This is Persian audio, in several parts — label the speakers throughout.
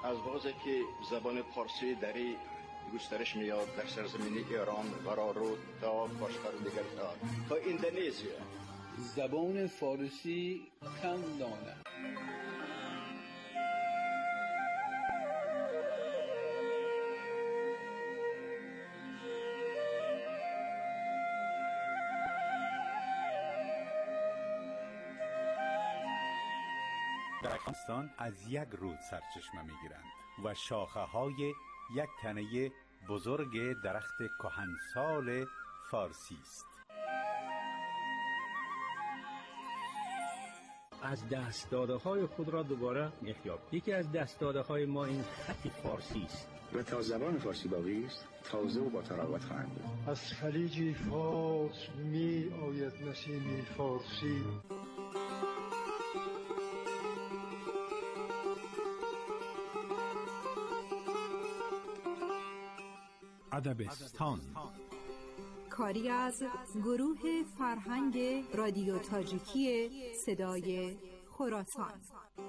Speaker 1: از وقتی که زبان فارسی در گسترش میاد در سرزمین ایران قرار تا باشتر دیگر تا اندونزیا.
Speaker 2: زبان فارسی کم دانم.
Speaker 3: در افغانستان از یک رود سرچشمه میگیرند و شاخه های یک تنه بزرگ درخت کهنسال فارسی است.
Speaker 4: از دست داده های خود را دوباره میخیاب. یکی از دست داده های ما این خط فارسی است
Speaker 5: و تا زبان فارسی باقی است تازه و با تراوت خواهند بود.
Speaker 6: از خلیج فارس می آید نسیم فارسی.
Speaker 3: ادبستان
Speaker 7: کاری از گروه فرهنگ رادیو تاجیکی صدای خراسان.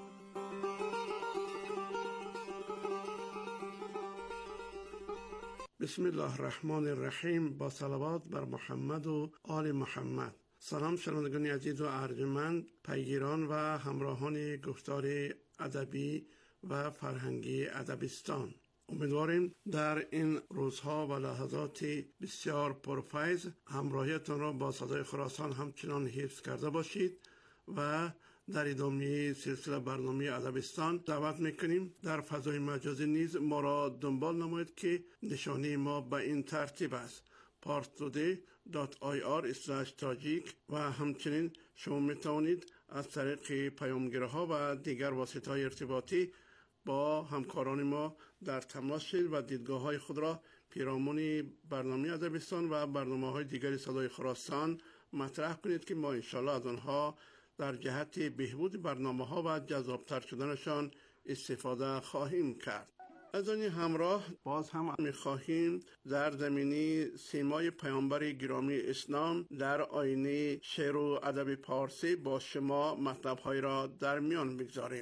Speaker 8: بسم الله الرحمن الرحیم. با صلوات بر محمد و آل محمد. سلام شنوندگان عزیز و ارجمند، پیگیران و همراهان گفتار ادبی و فرهنگی ادبستان. امیدواریم در این روزها و لحظات بسیار پرفیض همراهیتان را با صدای خراسان همچنان حفظ کرده باشید و در ادامه سلسله برنامه ادبستان دعوت میکنیم در فضای مجازی نیز ما را دنبال نمایید که نشانه ما به این ترتیب است: parstoday.ir/tajik و همچنین شما میتوانید از طریق پیامگیرها و دیگر واسطه‌های ارتباطی با همکاران ما در تماس شید و دیدگاه‌های خود را پیرامون برنامه ادبستان و برنامه‌های دیگر صدای خراسان مطرح کنید که ما انشاءالله از آنها در جهت بهبود برنامه‌ها و جذاب‌تر شدنشان استفاده خواهیم کرد. از آن همراه باز هم می‌خواهیم در زمینه سیمای پیامبر گرامی اسلام در آینه شعر و ادب فارسی با شما مطلب‌های را در میان بگذاریم.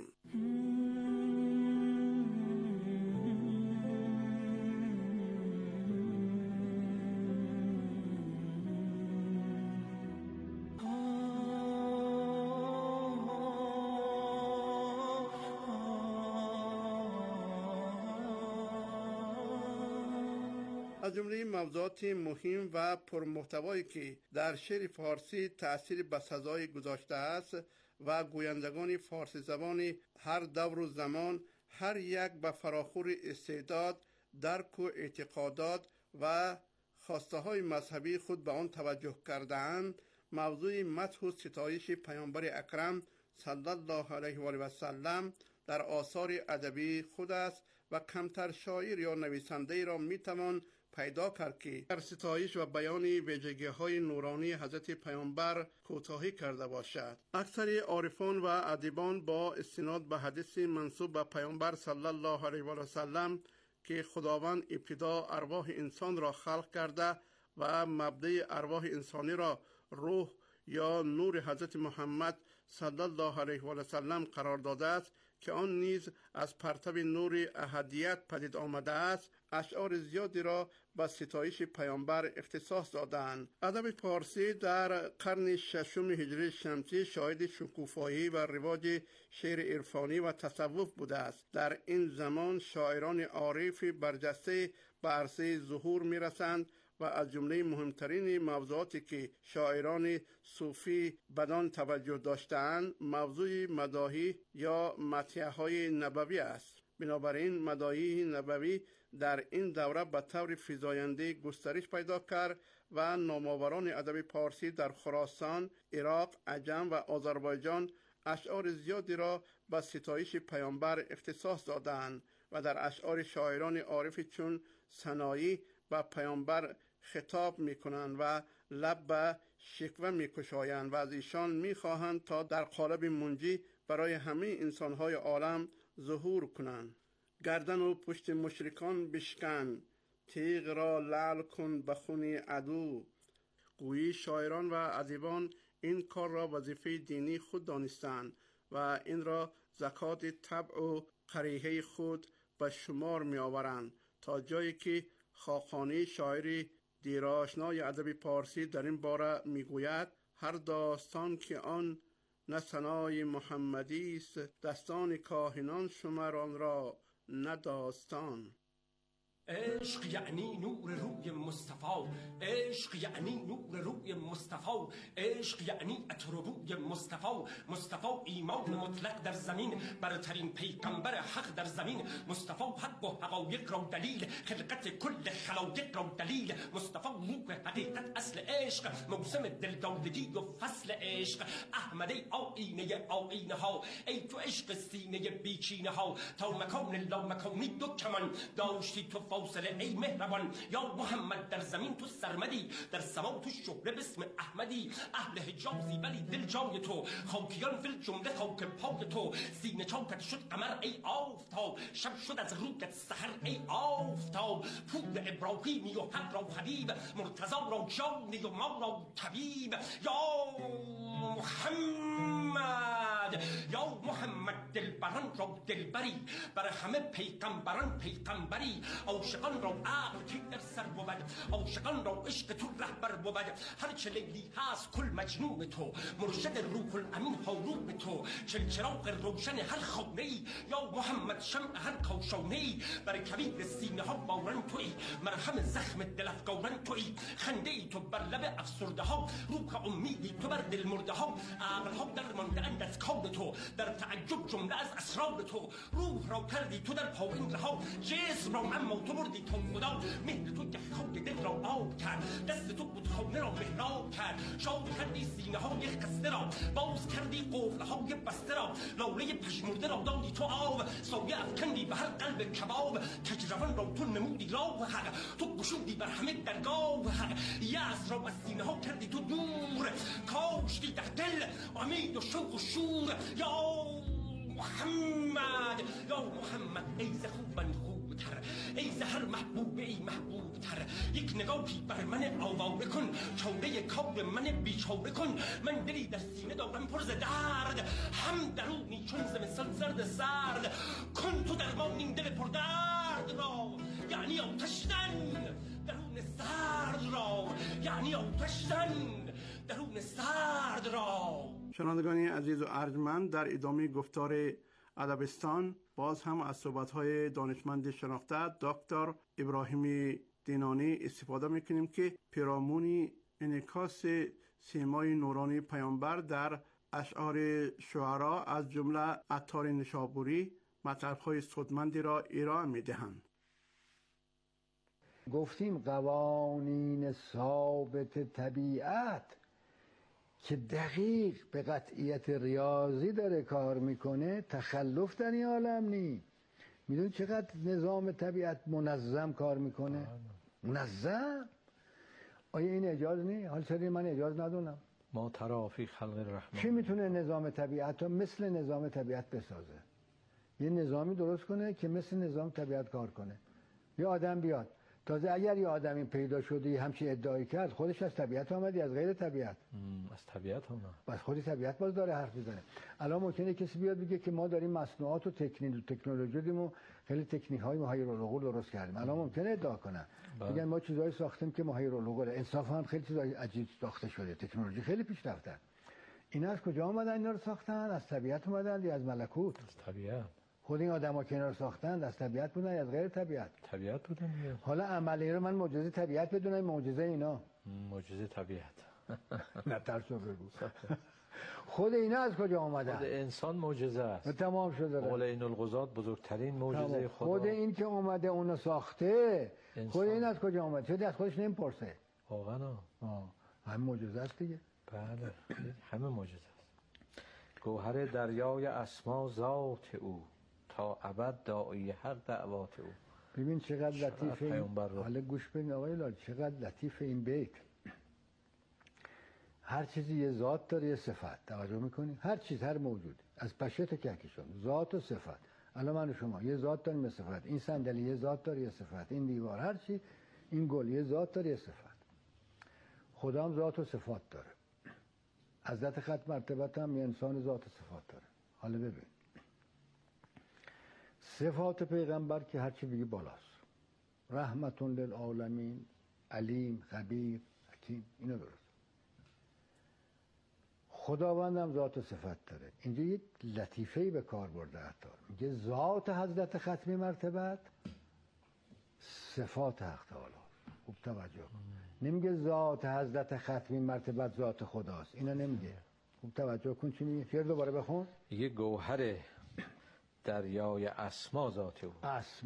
Speaker 8: از جمله موضوعات مهم و پرمحتوایی که در شعر فارسی تأثیر بسزایی گذاشته است و گویندگان فارسی زبان هر دور و زمان هر یک به فراخور استعداد، درک و اعتقادات و خواسته های مذهبی خود به آن توجه کرده‌اند، موضوع مدح و ستایش پیامبر اکرم صلی الله علیه و آله و سلم در آثار ادبی خود است و کمتر شاعر یا نویسنده را میتوان پیدا کرد که در ستایش و بیان ویژگی‌های نورانی حضرت پیامبر کوتاهی کرده باشد. اکثر عارفان و ادیبان با استناد به حدیث منسوب به پیامبر صلی الله علیه و سلم که خداوند ابتدا ارواح انسان را خلق کرده و مبدأ ارواح انسانی را روح یا نور حضرت محمد صلی الله علیه و سلم قرار داده است که آن نیز از پرتو نور احدیت پدید آمده است، اشعار زیادی را به ستایش پیامبر اختصاص دادند. ادب فارسی در قرن ششم هجری شمسی شاهد شکوفایی و رواج شعر عرفانی و تصوف بوده است. در این زمان شاعران عارف برجسته به عرصه ظهور می رسند و از جمله مهمترین موضوعاتی که شاعران صوفی بدان توجه داشتند موضوع مداحی یا مدح‌های نبوی است. بنابراین مداحی نبوی در این دوره به طور فزاینده گسترش پیدا کرد و نامآوران ادب فارسی در خراسان، عراق، عجم و آذربایجان اشعار زیادی را به ستایش پیامبر اختصاص دادند و در اشعار شاعران عارف چون سنایی به پیامبر خطاب میکنند و لب به شکوه میکشایند و از ایشان میخواهند تا در قالب منجی برای همه انسانهای عالم ظهور کنند. گردن و پشت مشرکان بشکن، تیغ را لعل کن به خون عدو. گویی شاعران و ادیبان این کار را وظیفه دینی خود دانستند و این را زکات طبع و قریحه خود به شمار می آورند تا جایی که خاقانی شاعر دیرآشنای ادب پارسی در این باره می گوید: هر داستان که آن نه ثنای محمدی است، دستان کاهنان شمر آن را نه داستان.
Speaker 9: عشق یعنی نور روی مصطفی، عشق یعنی نور روی مصطفی، عشق یعنی عطر بوی مصطفی. مصطفی ایمان مطلق در زمین، برترین پیغمبر حق در زمین. مصطفی حق و حقایق را دلیل، خلقت کل خلایق را دلیل. مصطفی روح حقیقت اصل عشق، موسم دلدادگی و فصل عشق. احمد ای آینه آینه ها، ای تو عشق سینه بیچینه ها. تا مکان لامکانی دو کمان داشتی تو فاصله ای مهربان. یا محمد در زمین تو سرمدی، در سما تو شهره باسم احمدی. اهل حجازی ولی دل جای تو، خاکیان فی الجمله خاک پای تو. سینه چاکت شد قمر ای آفتاب، شب شد از رویت سحر ای آفتاب. پور ابراهیمی و حق را حبیب، مرتضی را جانی و ما را طبیب. یا محمد، یا محمد دلبران را دلبری، بر همه پیغمبران پیغمبری. عاشقان را عقل کی در سر بود، عاشقان را عشق تو رهبر بود. هرچه لیلی هست کل مجنون تو، مرشد روح الامین هارون تو. چلچراغ روشن هر خانه ای، یا محمد شمع هر کاشانه ای. بر کویر سینه ها باران تویی، مرهم زخم دل افگاران تویی. خنده ای تو بر لب افسرده ها، روح امیدی تو بر دل مرده ها. عقل ها در مانده اند از کار تو، در تعجب جمله از اسرار تو. روح را کردی تو در پایین رها، جسم را اما تو بردی تا خدا. مهر تو یخهای دل را آب کرد، دست تو بتخانه را محراب کرد. شاد کردی سینه های خسته را، باز کردی قفل های بسته را. لاله پژمرده را دادی تو آب، سایه افکندی به هر قلب کباب. کجروان را تو نمودی راه حق، تو گشودی بر همه درگاه حق. یأس را از سینه ها کردی تو دور، کاشتی در دل امید و شوق و شور. یا محمد، یا محمد ای ز خوبان خوبتر، ای ز هر محبوب ای محبوب تر. یک نگاهی بر من آواره کن، چاره کار من بیچاره کن. من دلی در سینه دارم پر ز درد، هم درونی چون زمستان زرد سرد. کن تو درمان این دل پر درد را، یعنی آتش زن درون سرد را، یعنی آتش زن درون سرد را.
Speaker 8: شنوندگان عزیز و ارجمند، در ادامه گفتار ادبستان باز هم از صحبت‌های دانشمند شناخته دکتر ابراهیم دینانی استفاده می‌کنیم که پیرامون انعکاس سیمای نورانی پیامبر در اشعار شعرا از جمله عطار نشابوری مطلب‌های سودمندی را ارائه می‌دهند.
Speaker 10: گفتیم قوانین ثابت طبیعت که دقیق به قطعیت ریاضی داره کار میکنه، تخلف در این عالم نی. میدون چقدر نظام طبیعت منظم کار میکنه؟ منظم. آیا این اجاز نی؟ حال چرا من اجاز ندونم؟
Speaker 11: ما ترا فی خلق الرحمن.
Speaker 10: چی میتونه نظام طبیعت رو مثل نظام طبیعت بسازه؟ یه نظامی درست کنه که مثل نظام طبیعت کار کنه. یه آدم بیاد، تازه اگر یه آدمی پیدا شده یه همچین ادعایی کرد، خودش از طبیعت آمدی از غیر طبیعت؟
Speaker 11: از طبیعت آمد.
Speaker 10: بس خودی طبیعت باز داره حرف میزنه. الان ممکنه کسی بیاد بگه که ما داریم مصنوعات و تکنولوژی دیمو خیلی تکنیک‌های محیرالعقول درست کردیم. الان ممکنه ادعا کنن میگن ما چیزایی ساختیم که محیرالعقول. انصافا خیلی چیزای عجیب ساخته شده، تکنولوژی خیلی پیشرفته. اینا از کجا اومدن اینا رو ساختن؟ از طبیعت اومدن یا از ملکوت؟
Speaker 11: از طبیعت.
Speaker 10: خود این آدما که اینا رو ساختن از طبیعت بودن یا از غیر طبیعت؟
Speaker 11: طبیعت بودن دیگه.
Speaker 10: حالا عملی رو من معجزه طبیعت بدونم معجزه اینا؟
Speaker 11: معجزه طبیعت.
Speaker 10: نه ترسو بگو. خود اینا از کجا اومدن؟
Speaker 11: خود انسان معجزه است.
Speaker 10: تمام شده.
Speaker 11: قول این القضات بزرگترین معجزه خدا.
Speaker 10: خود این که اومده اونو ساخته، خود این از کجا اومده؟ چه از خودش نمیپرسه؟
Speaker 11: واقعا
Speaker 10: همه معجزه است دیگه.
Speaker 11: بله همه معجزه است. گوهر دریای اسما ذات او، تا ابد داعی حق دعوات او.
Speaker 10: ببین چقدر لطیف این. حالا گوش بدین آقای لال، چقدر لطیف این بیت. هر چیزی یه ذات داره یه صفت. توجه میکنی؟ هر چیز، هر موجود، از پشه تا کهکشان، ذات و صفت. الان من و شما یه ذات داریم یه صفت. این صندلی یه ذات داره یه صفت. این دیوار، هر چی، این گل یه ذات داره یه صفت. خدا هم ذات و صفات داره. حضرت ختم مرتبت هم یه انسان ذات و صفات داره. حالا ببین صفات پیغمبر که هرچی بگی بالاست. رحمت للعالمین، علیم، خبیر، حکیم، اینو درست. خداوندم ذات و صفت داره. اینجا یک لطیفه‌ای به کار برده عطار، میگه ذات حضرت ختمی مرتبت صفات حق تعالی. خوب توجه کن. نمیگه ذات حضرت ختمی مرتبت ذات خداست، اینا نمیگه. خوب توجه کن چی میگه. شعر دوباره بخون.
Speaker 11: یه گوهر دریای اسما ذات او.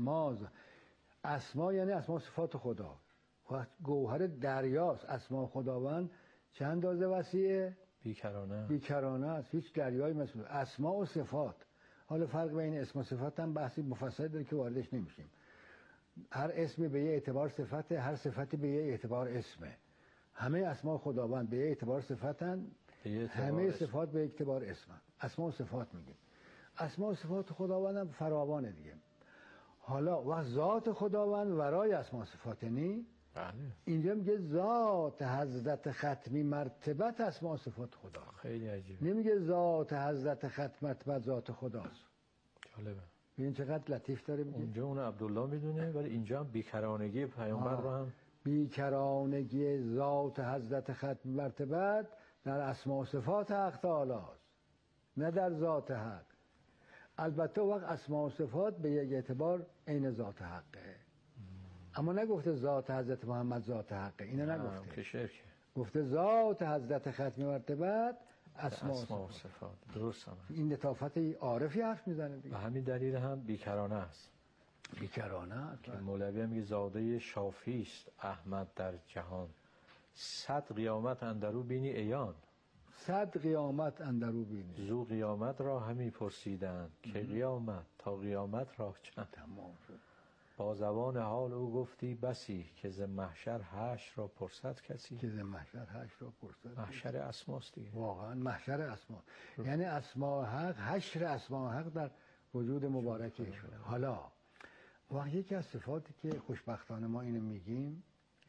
Speaker 10: اسما یعنی اسما صفات خدا. وقت گوهر دریاست. اسما خداوند چند اندازه وسیعه؟ بیکرانه است. هیچ دریایی مثل اسما و صفات. حالا فرق بین اسم و صفات هم بحثی مفصل داره که واردش نمیشیم. هر اسمی به یه اعتبار صفته، هر صفتی به یه اعتبار اسمه. همه اسما خداوند به یه اعتبار صفتن، همه صفات به اعتبار اسمن. اسما و صفات میگیم. اسما و صفات خداوند هم فراوانه دیگه. حالا وقت ذات خداوند ورای اسما و صفات نی؟
Speaker 11: بله.
Speaker 10: اینجا میگه ذات حضرت ختمی مرتبت اسما و صفات خدا.
Speaker 11: خیلی عجیبه.
Speaker 10: نمیگه ذات حضرت ختمی مرتبت ذات خداست.
Speaker 11: جالبه.
Speaker 10: ببین چقدر لطیف داره میگه.
Speaker 11: اونجا اون عبدالله میدونه، ولی اینجا هم بیکرانگی پیامبر رو هم
Speaker 10: بیکرانگی ذات حضرت ختمی مرتبت در اسما و صفات حق تعالی است، نه در ذات حق. البته وقت اسما و صفات به یک اعتبار عین ذات حقه، اما نگفته ذات حضرت محمد ذات حقه. اینو نگفته. گفته ذات حضرت ختمی مرتبت اسما و
Speaker 11: صفات. درست هم.
Speaker 10: این لطافت عارفی حرف میزنه دیگه.
Speaker 11: به همین دلیل هم بیکرانه است.
Speaker 10: بیکرانه
Speaker 11: که مولوی هم میگه زاده شافی است احمد در جهان، 100 قیامت اندرو بینی عیان.
Speaker 10: 100 قیامت اندرو بینی.
Speaker 11: زو قیامت را همی پرسیدند که قیامت تا قیامت را چند.
Speaker 10: تمام شد.
Speaker 11: با زبان حال او گفتی بسی که ز محشر حشر را پرسد کسی.
Speaker 10: که ز محشر حشر را پرسد.
Speaker 11: محشر اسماست دیگه.
Speaker 10: واقعا محشر اسما، یعنی اسما حق، حشر اسما حق در وجود مبارک ایشونه. حالا واقعا یکی از صفاتی که خوشبختانه ما اینو میگیم،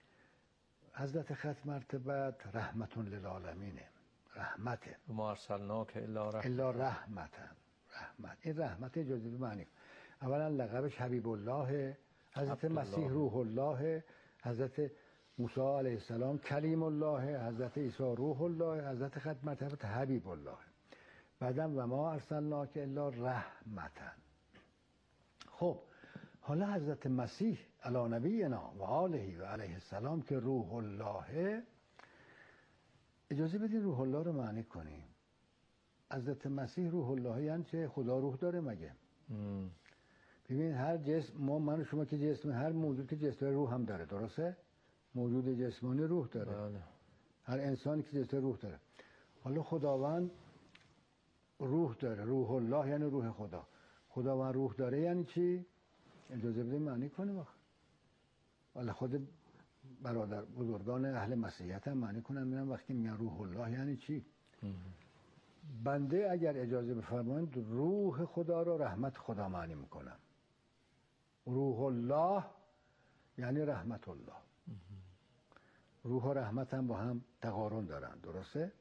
Speaker 10: حضرت ختم مرتبت رحمت للعالمینه. رحمته.
Speaker 11: ما ارسلناک الا
Speaker 10: رحمتا. رحمت. این رحمت اجازه معنی. اولا لقبش حبیب الله، حضرت مسیح روح الله، حضرت موسی علیه السلام کلیم الله، حضرت عیسی روح الله، حضرت ختم مرتبت حبیب الله. بعدم و ما ارسلناک الا رحمتا. خب حالا حضرت مسیح علی نبینا و آله و علیه السلام که روح الله، اجازه بدین روح الله رو معنی کنیم. حضرت مسیح روح الله یعنی چه؟ خدا روح داره مگه؟ ببین هر جسم، من و شما که جسم، هر موجود که جسم روح هم داره، درسته؟ موجود جسمانی روح داره.
Speaker 11: بله.
Speaker 10: هر انسانی که جسم روح داره. حالا خداوند روح داره، روح الله یعنی روح خدا. خداوند روح داره یعنی چی؟ اجازه بدیم معنی کنیم. حالا خود برادر بزرگان اهل مسیحیت هم معنی کنن، میرن وقتی میگن روح الله یعنی چی. بنده اگر اجازه بفرمایید روح خدا رو رحمت خدا معنی میکنم. روح الله یعنی رحمت الله. روح و رحمت هم با هم تقارن دارن، درسته؟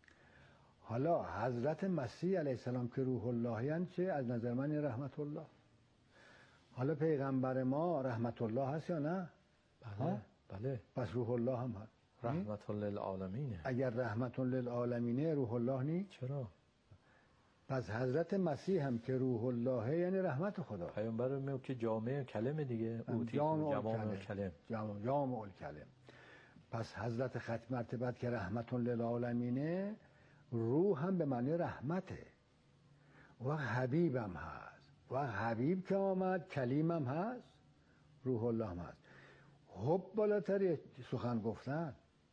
Speaker 10: حالا حضرت مسیح علیه السلام که روح الله یعنی چه؟ از نظر من این رحمت الله. حالا پیغمبر ما رحمت الله هست یا نه؟
Speaker 11: بله.
Speaker 10: پس روح الله هم هست.
Speaker 11: رحمت للعالمینه.
Speaker 10: اگر رحمت للعالمینه روح الله نی؟
Speaker 11: چرا؟
Speaker 10: پس حضرت مسیح هم که روح الله یعنی رحمت خدا.
Speaker 11: پیامبر میگه که جامع کلمه دیگه، جامع کلم.
Speaker 10: جامع الکلم. پس حضرت ختم مرتبت که رحمت للعالمینه، روح هم به معنی رحمته و حبیب هم هست. و حبیب که آمد کلیم هم هست، روح الله هم هست. حب بالاتری سخن گفتن.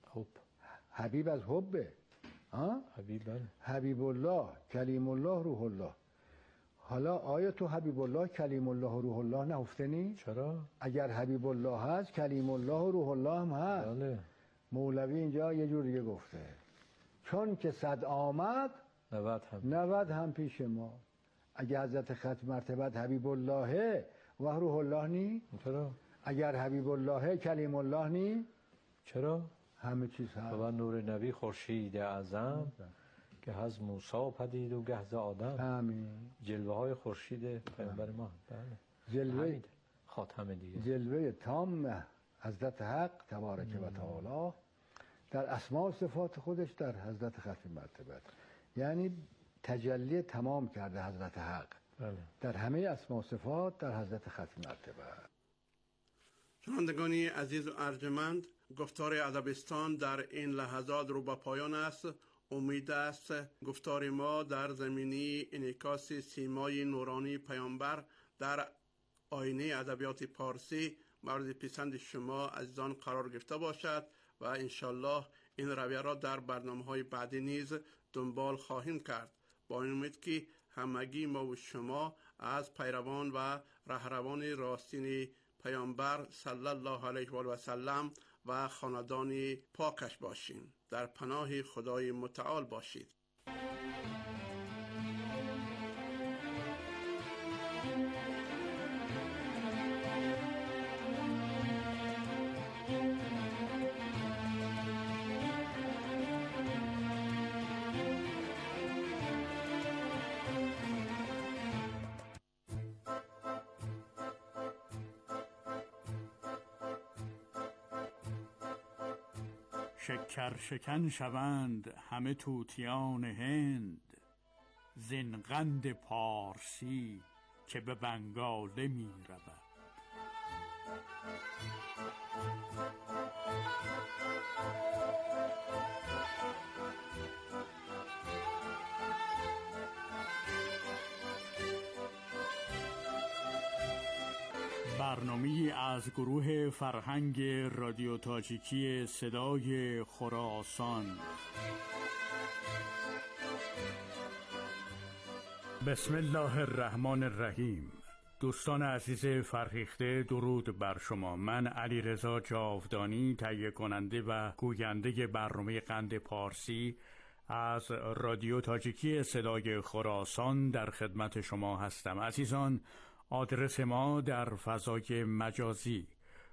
Speaker 10: حبیب از حبه. حبیب الله، کلیم الله، روح الله. حالا آیا تو حبیب الله، کلیم الله و روح الله نهفته نی؟
Speaker 11: چرا؟ اگر
Speaker 10: حبیب الله هست کلیم الله و روح الله هم هست.
Speaker 11: بله.
Speaker 10: مولوی اینجا یه جور دیگه گفته چون که 100 آمد 90 هم پیش ما. اگر حضرت ختم مرتبت حبیب الله و روح الله نی؟
Speaker 11: چرا؟
Speaker 10: اگر حبیب الله کلیم الله نی؟
Speaker 11: چرا؟
Speaker 10: همه چیز هست.
Speaker 11: و نور نبی خورشید اعظم گه از موسی پدید و گه ز آدم.
Speaker 10: آمین.
Speaker 11: جلوه های خورشید پیامبر ما. بله.
Speaker 10: جلوه
Speaker 11: خاتم دیگه.
Speaker 10: جلوه تام حضرت حق تبارک و تعالی در اسماء و صفات خودش در حضرت ختم مرتبه، یعنی تجلی تمام کرده حضرت حق در همه اسماء و صفات در حضرت ختم مرتبه.
Speaker 8: شنوندگانی عزیز و ارجمند، گفتار ادبستان در این لحظات رو به پایان است. امید است گفتار ما در زمینه انعکاس سیمای نورانی پیامبر در آینه ادبیات پارسی مورد پسند شما عزیزان قرار گرفته باشد و انشالله این رویه را در برنامه‌های بعدی نیز دنبال خواهیم کرد، با این امید که همگی ما و شما از پیروان و رهروان راستین پیامبر صلی الله علیه و آله و سلم و خاندان پاکش باشیم. در پناه خدای متعال باشید.
Speaker 12: شکر شکن شوند همه طوطیان هند، زین قند پارسی که به بنگاله می رود. برنامه‌ای از گروه فرهنگ رادیو تاجیکی صدای خراسان. بسم الله الرحمن الرحیم. دوستان عزیز فرهیخته، درود بر شما. من علیرضا جاودانی، تهیه کننده و گوینده برنامه قند پارسی از رادیو تاجیکی صدای خراسان در خدمت شما هستم. عزیزان، آدرس ما در فضای مجازی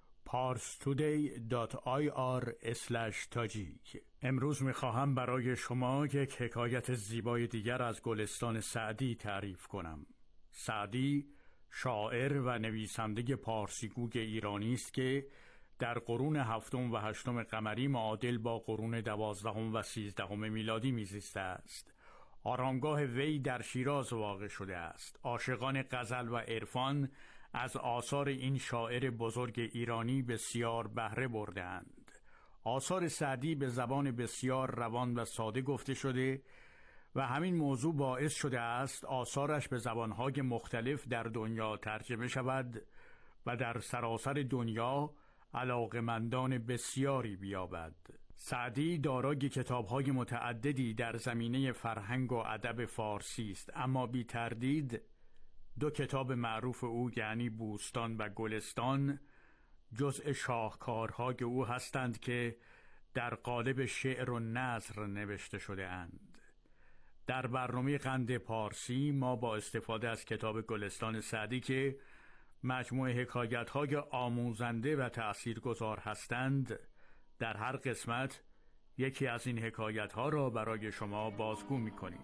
Speaker 12: parstoday.ir/tajik. امروز میخواهم برای شما یک حکایت زیبای دیگر از گلستان سعدی تعریف کنم. سعدی شاعر و نویسنده پارسیگوی ایرانی است که در قرون 7 و 8 قمری معادل با قرون 12 و 13 میلادی میزیسته است. آرامگاه وی در شیراز واقع شده است. عاشقان غزل و عرفان از آثار این شاعر بزرگ ایرانی بسیار بهره بردند. آثار سعدی به زبان بسیار روان و ساده گفته شده و همین موضوع باعث شده است آثارش به زبانهای مختلف در دنیا ترجمه شود و در سراسر دنیا علاقمندان بسیاری بیابد. سعدی دارای کتاب‌های متعددی در زمینه فرهنگ و ادب فارسی است، اما بی تردید 2 کتاب معروف او یعنی بوستان و گلستان جزء شاهکارهای او هستند که در قالب شعر و نثر نوشته شده اند. در برنامه قند پارسی ما با استفاده از کتاب گلستان سعدی که مجموعه حکایت‌های آموزنده و تأثیرگذار هستند، در هر قسمت یکی از این حکایت‌ها را برای شما بازگو می‌کنیم.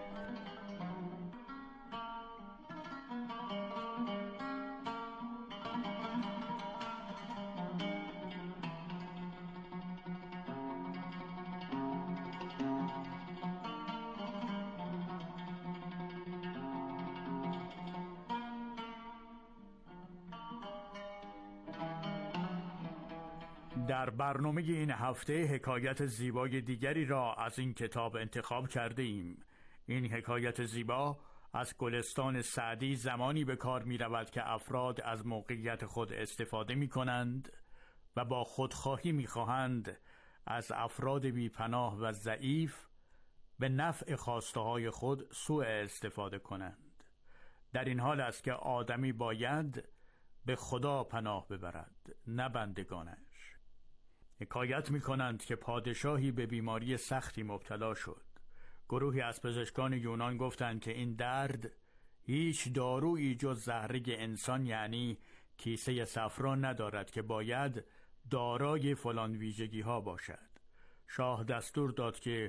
Speaker 12: در برنامه این هفته حکایت زیبای دیگری را از این کتاب انتخاب کرده ایم. این حکایت زیبا از گلستان سعدی زمانی به کار می رود که افراد از موقعیت خود استفاده می کنند و با خودخواهی می خواهند از افراد بی پناه و ضعیف به نفع خواسته های خود سوء استفاده کنند. در این حال است که آدمی باید به خدا پناه ببرد، نه بندگانش. حکایت می کنند که پادشاهی به بیماری سختی مبتلا شد. گروهی از پزشکان یونان گفتند که این درد هیچ دارویی جز زهره انسان یعنی کیسه صفرا ندارد که باید دارای فلان ویژگی ها باشد. شاه دستور داد که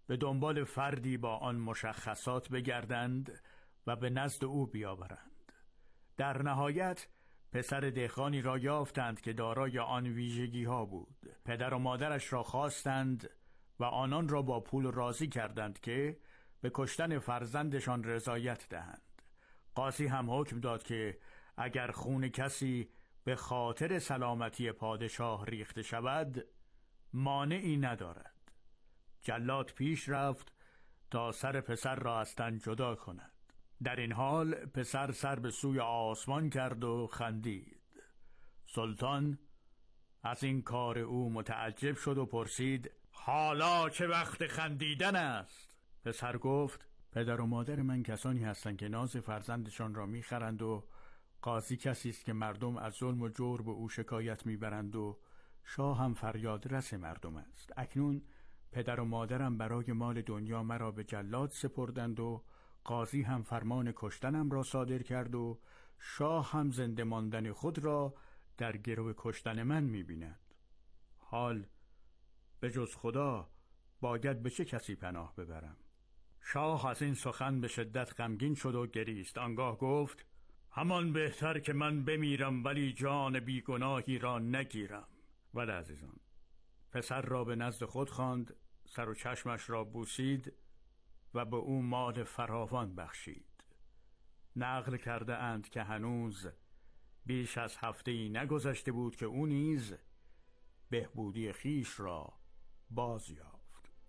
Speaker 12: به دنبال فردی با آن مشخصات بگردند و به نزد او بیاورند. در نهایت پسر دهقانی را یافتند که دارای آن ویژگی ها بود. پدر و مادرش را خواستند و آنان را با پول راضی کردند که به کشتن فرزندشان رضایت دهند. قاضی هم حکم داد که اگر خون کسی به خاطر سلامتی پادشاه ریخته شود مانعی ندارد. جلاد پیش رفت تا سر پسر را از تن جدا کند. در این حال پسر سر به سوی آسمان کرد و خندید. سلطان از این کار او متعجب شد و پرسید: حالا چه وقت خندیدن است؟ پسر گفت: پدر و مادر من کسانی هستند که ناز فرزندشان را میخرند و قاضی کسی است که مردم از ظلم و جور به او شکایت میبرند و شاه هم فریاد رس مردم است. اکنون پدر و مادرم برای مال دنیا مرا به جلاد سپردند و قاضی هم فرمان کشتنم را صادر کرد و شاه هم زنده ماندن خود را در گرو کشتن من می‌بیند. حال به جز خدا باید به چه کسی پناه ببرم؟ شاه از این سخن به شدت غمگین شد و گریست. آنگاه گفت: همان بهتر که من بمیرم ولی جان بیگناهی را نگیرم. ولی عزیزان، پسر را به نزد خود خواند، سر و چشمش را بوسید و به او مال فراوان بخشید. نقل کرده اند که هنوز بیش از هفته‌ای نگذشته بود که او نیز بهبودی خیش را باز یافت.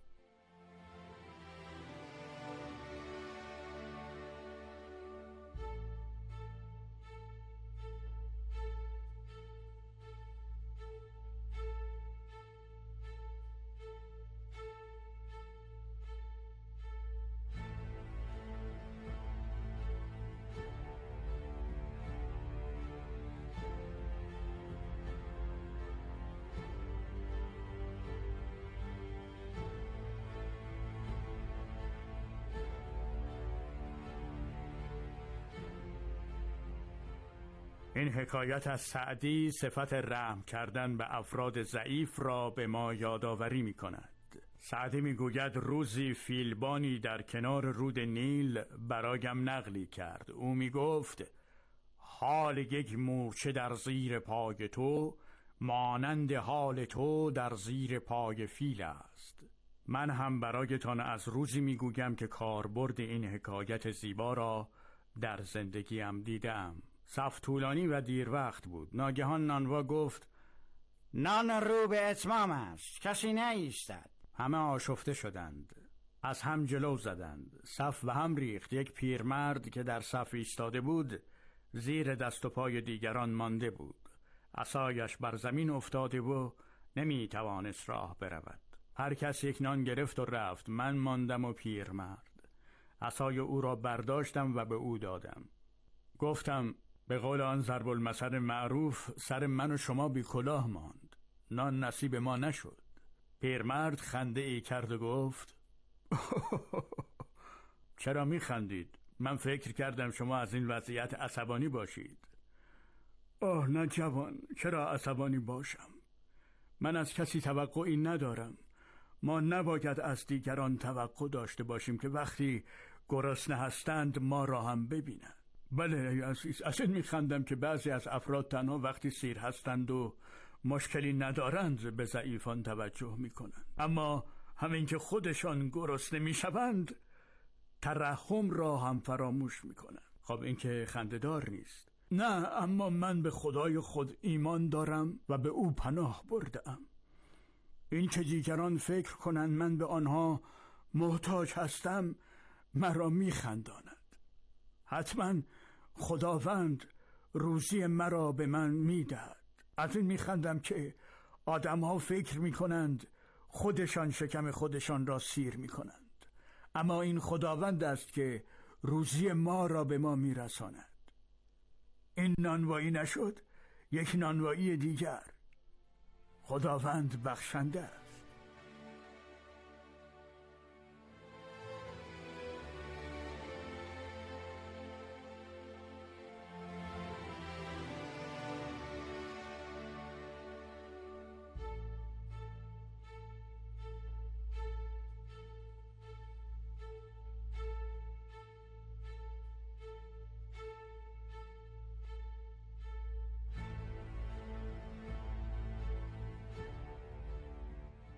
Speaker 12: این حکایت از سعدی صفت رحم کردن به افراد ضعیف را به ما یادآوری می کند. سعدی می گوید روزی فیلبانی در کنار رود نیل برایم نقلی کرد. او می گفت: حال یک مورچه در زیر پای تو مانند حال تو در زیر پای فیل است. من هم برایتان از روزی می گویم که کاربرد این حکایت زیبا را در زندگیم دیدم. صف طولانی و دیر وقت بود. ناگهان نانوا گفت: نان رو به اتمام است، کسی نایستد. همه آشفته شدند، از هم جلو زدند، صف به هم ریخت. یک پیرمرد که در صف ایستاده بود زیر دست و پای دیگران مانده بود. عصایش بر زمین افتاده و نمی توانست راه برود. هر کس یک نان گرفت و رفت. من ماندم و پیرمرد. عصای او را برداشتم و به او دادم. گفتم: به قول آن ضرب المثل معروف، سر من و شما بی کلاه ماند، نان نصیب ما نشد. پیرمرد خنده ای کرد و گفت: چرا می خندید؟ من فکر کردم شما از این وضعیت عصبانی باشید. آه نه جوان، چرا عصبانی باشم؟ من از کسی توقعی ندارم. ما نباید از دیگران توقع داشته باشیم که وقتی گرسنه هستند ما را هم ببینند. بله عزیز، از این میخندم که بعضی از افراد تنها وقتی سیر هستند و مشکلی ندارند به ضعیفان توجه میکنند، اما همین که خودشان گرسنه میشوند ترحم را هم فراموش میکنند. خب این که خنده‌دار نیست. نه، اما من به خدای خود ایمان دارم و به او پناه بردم. این که دیگران فکر کنند من به آنها محتاج هستم مرا میخنداند. حتما خداوند روزی مرا به من میدهد. از این میخندم که آدم ها فکر میکنند خودشان شکم خودشان را سیر میکنند، اما این خداوند است که روزی ما را به ما میرساند. این نانوایی نشد، یک نانوایی دیگر. خداوند بخشنده است.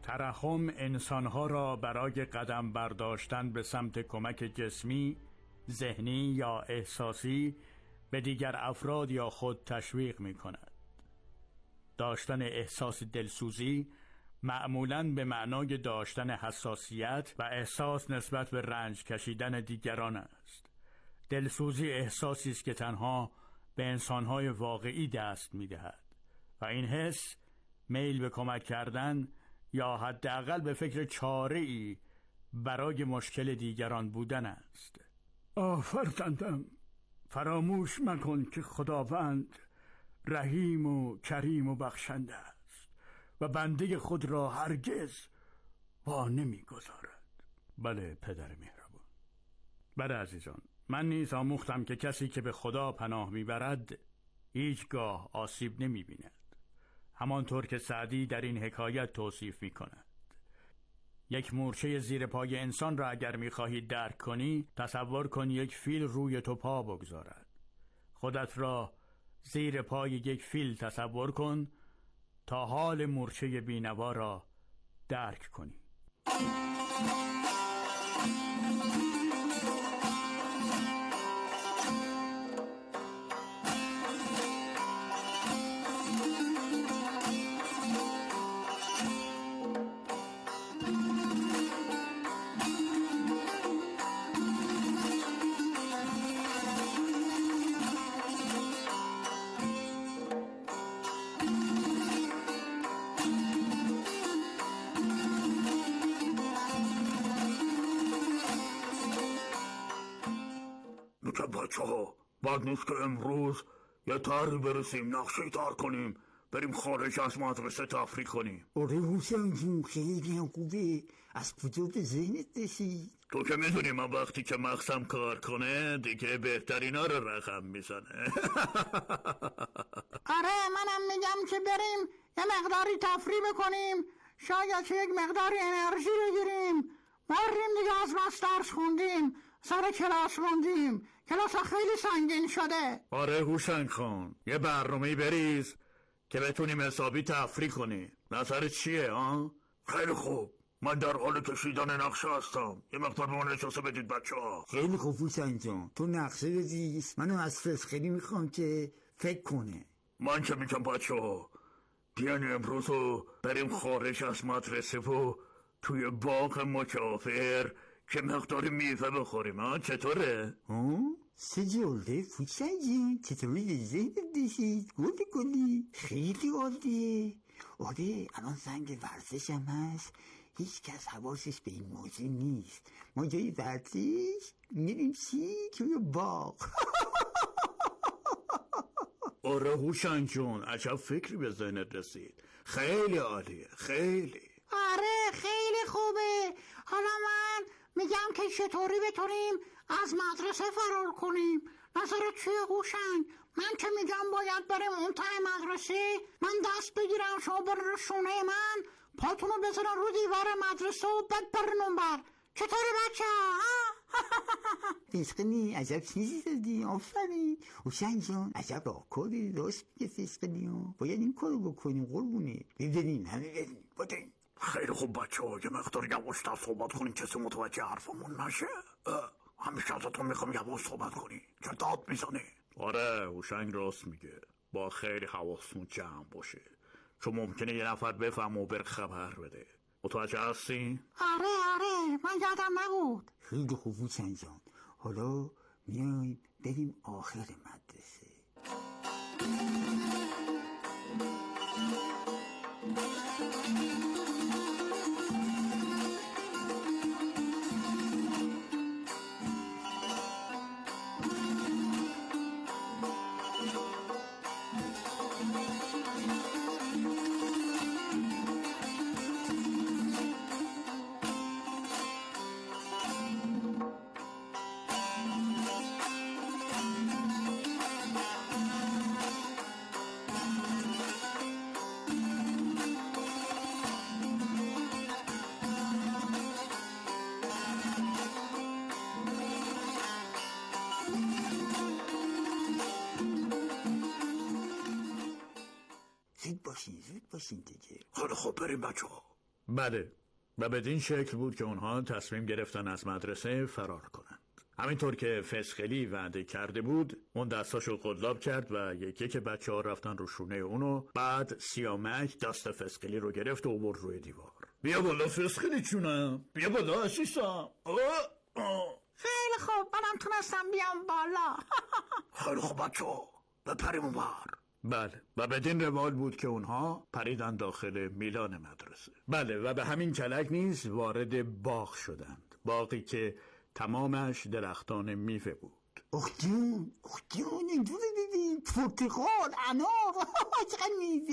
Speaker 12: ترحم انسانها را برای قدم برداشتن به سمت کمک جسمی، ذهنی یا احساسی به دیگر افراد یا خود تشویق می کند. داشتن احساس دلسوزی معمولاً به معنای داشتن حساسیت و احساس نسبت به رنج کشیدن دیگران است. دلسوزی احساسی است که تنها به انسانهای واقعی دست می دهد و این حس میل به کمک کردن یا حداقل به فکر چاره‌ای برای مشکل دیگران بودن است.
Speaker 13: فرزندم، فراموش مکن که خداوند رحیم و کریم و بخشنده است و بنده خود را هرگز وا نمی‌گذارد.
Speaker 12: بله پدر مهربان. بله عزیزان، من نیز آموختم که کسی که به خدا پناه میبرد هیچگاه آسیب نمی‌بیند. همانطور که سعدی در این حکایت توصیف می‌کند. یک مورچه زیر پای انسان را اگر می‌خواهی درک کنی، تصور کن یک فیل روی تو پا بگذارد. خودت را زیر پای یک فیل تصور کن تا حال مورچه بینوا را درک کنی.
Speaker 13: بچه‌ها، بعد نیست که امروز یه طرحی برسیم، نقشه طرح کنیم، بریم خارج از مدرسه تفریح کنیم.
Speaker 14: آره حسین جون، خیلی هم خوبه. از کجا به ذهنت رسید؟
Speaker 13: تو که میدونی من وقتی که مغزم کار کنه دیگه بهترینا رو رقم میزنه.
Speaker 15: آره منم میگم که بریم یه مقداری تفریح بکنیم، شاید یک مقداری انرژی بگیریم. بریم دیگه، از بس درس خوندیم، سر کلاس موندیم، کلاس خیلی سنگین شده.
Speaker 13: آره هوشنگ خان، یه برنامه‌ای بریز که بتونیم حسابی تفریح کنیم. نظرت چیه ها؟ خیلی خوب، من در حال کشیدن نقشه هستم. یه مقدار به من اجازه بدید بچه‌ها.
Speaker 14: خیلی خوب حسین جان، تو نقشه بریز، منو از فسخری میخوام که فکر کنه.
Speaker 13: من که میگم بچه‌ها بیان امروز رو بریم خارج از مدرسه و توی باغ مکافر که مقدار میوه بخوریم. ها چطوره؟
Speaker 14: سه جلده فوشن جون، چطوری به ذهنت رسید؟ گلی خیلی عالیه. آره الان زنگ ورزش هم هست، هیچ کس حواسش به این موضوع نیست. ما جای ورزش میریم توی باغ.
Speaker 13: آره هوشنگ جون، عجب فکری به ذهنت رسید. خیلی عالیه، خیلی.
Speaker 15: آره خیلی خوبه. حالا من میگم که چطوری بتونیم از مدرسه فرار کنیم. نظرت چیه هوشنگ؟ من که میگم باید بریم اون ته مدرسه، من دست بگیرم، شما برین رو شونه من، پاتونو بزنن رو دیوار مدرسه و بعد برین اون بر. چطوری بچه ها؟
Speaker 14: فسقلی عجب چیزی زدی، آفرین هوشنگ جان، عجب راهکاری. راست میگه فسقلی، باید این کارو بکنیم قربونه. ببینیم همه بریم.
Speaker 13: خیلی خوب بچه‌ها، یه مقدار یواش‌تر صحبت کنیم کسی متوجه حرفمون نشه. همیشه ازتون میخوام یواش صحبت کنی، چه داد میزنی. آره هوشنگ راست میگه، با خیلی حواستون جمع باشه، چون ممکنه یه نفر بفهمه و بر خبر بده. متوجه هستی؟
Speaker 15: آره من یادم نبود.
Speaker 14: خیلی خوب هوشنگ جان، حالا میایم بریم آخر مدرسه. زود باشین دیگه.
Speaker 13: خیلی خوب بریم بچه‌ها، بله، و بدین شکل بود که اونها تصمیم گرفتن از مدرسه فرار کنند. همینطور که فسخلی وعده کرده بود، اون دستاشو قلاب کرد و یکی بچه ها رفتن رو شونه اونو. بعد سیامک دست فسخلی رو گرفت و برد روی دیوار. بیا بالا فسخلی چونم، بیا بالا عزیزم.
Speaker 15: خیلی خوب، منم تونستم بیام بالا.
Speaker 13: خیلی خوب بچه ها، بپریم اون بر. بله، و بدین روال بود که اونها پریدن داخل میلان مدرسه. بله، و به همین کلک نیز وارد باغ شدند. باغی که تمامش درختان میوه بود.
Speaker 14: اخ جون اینجوری ببین، پرتقال، انار، چقدر میوه.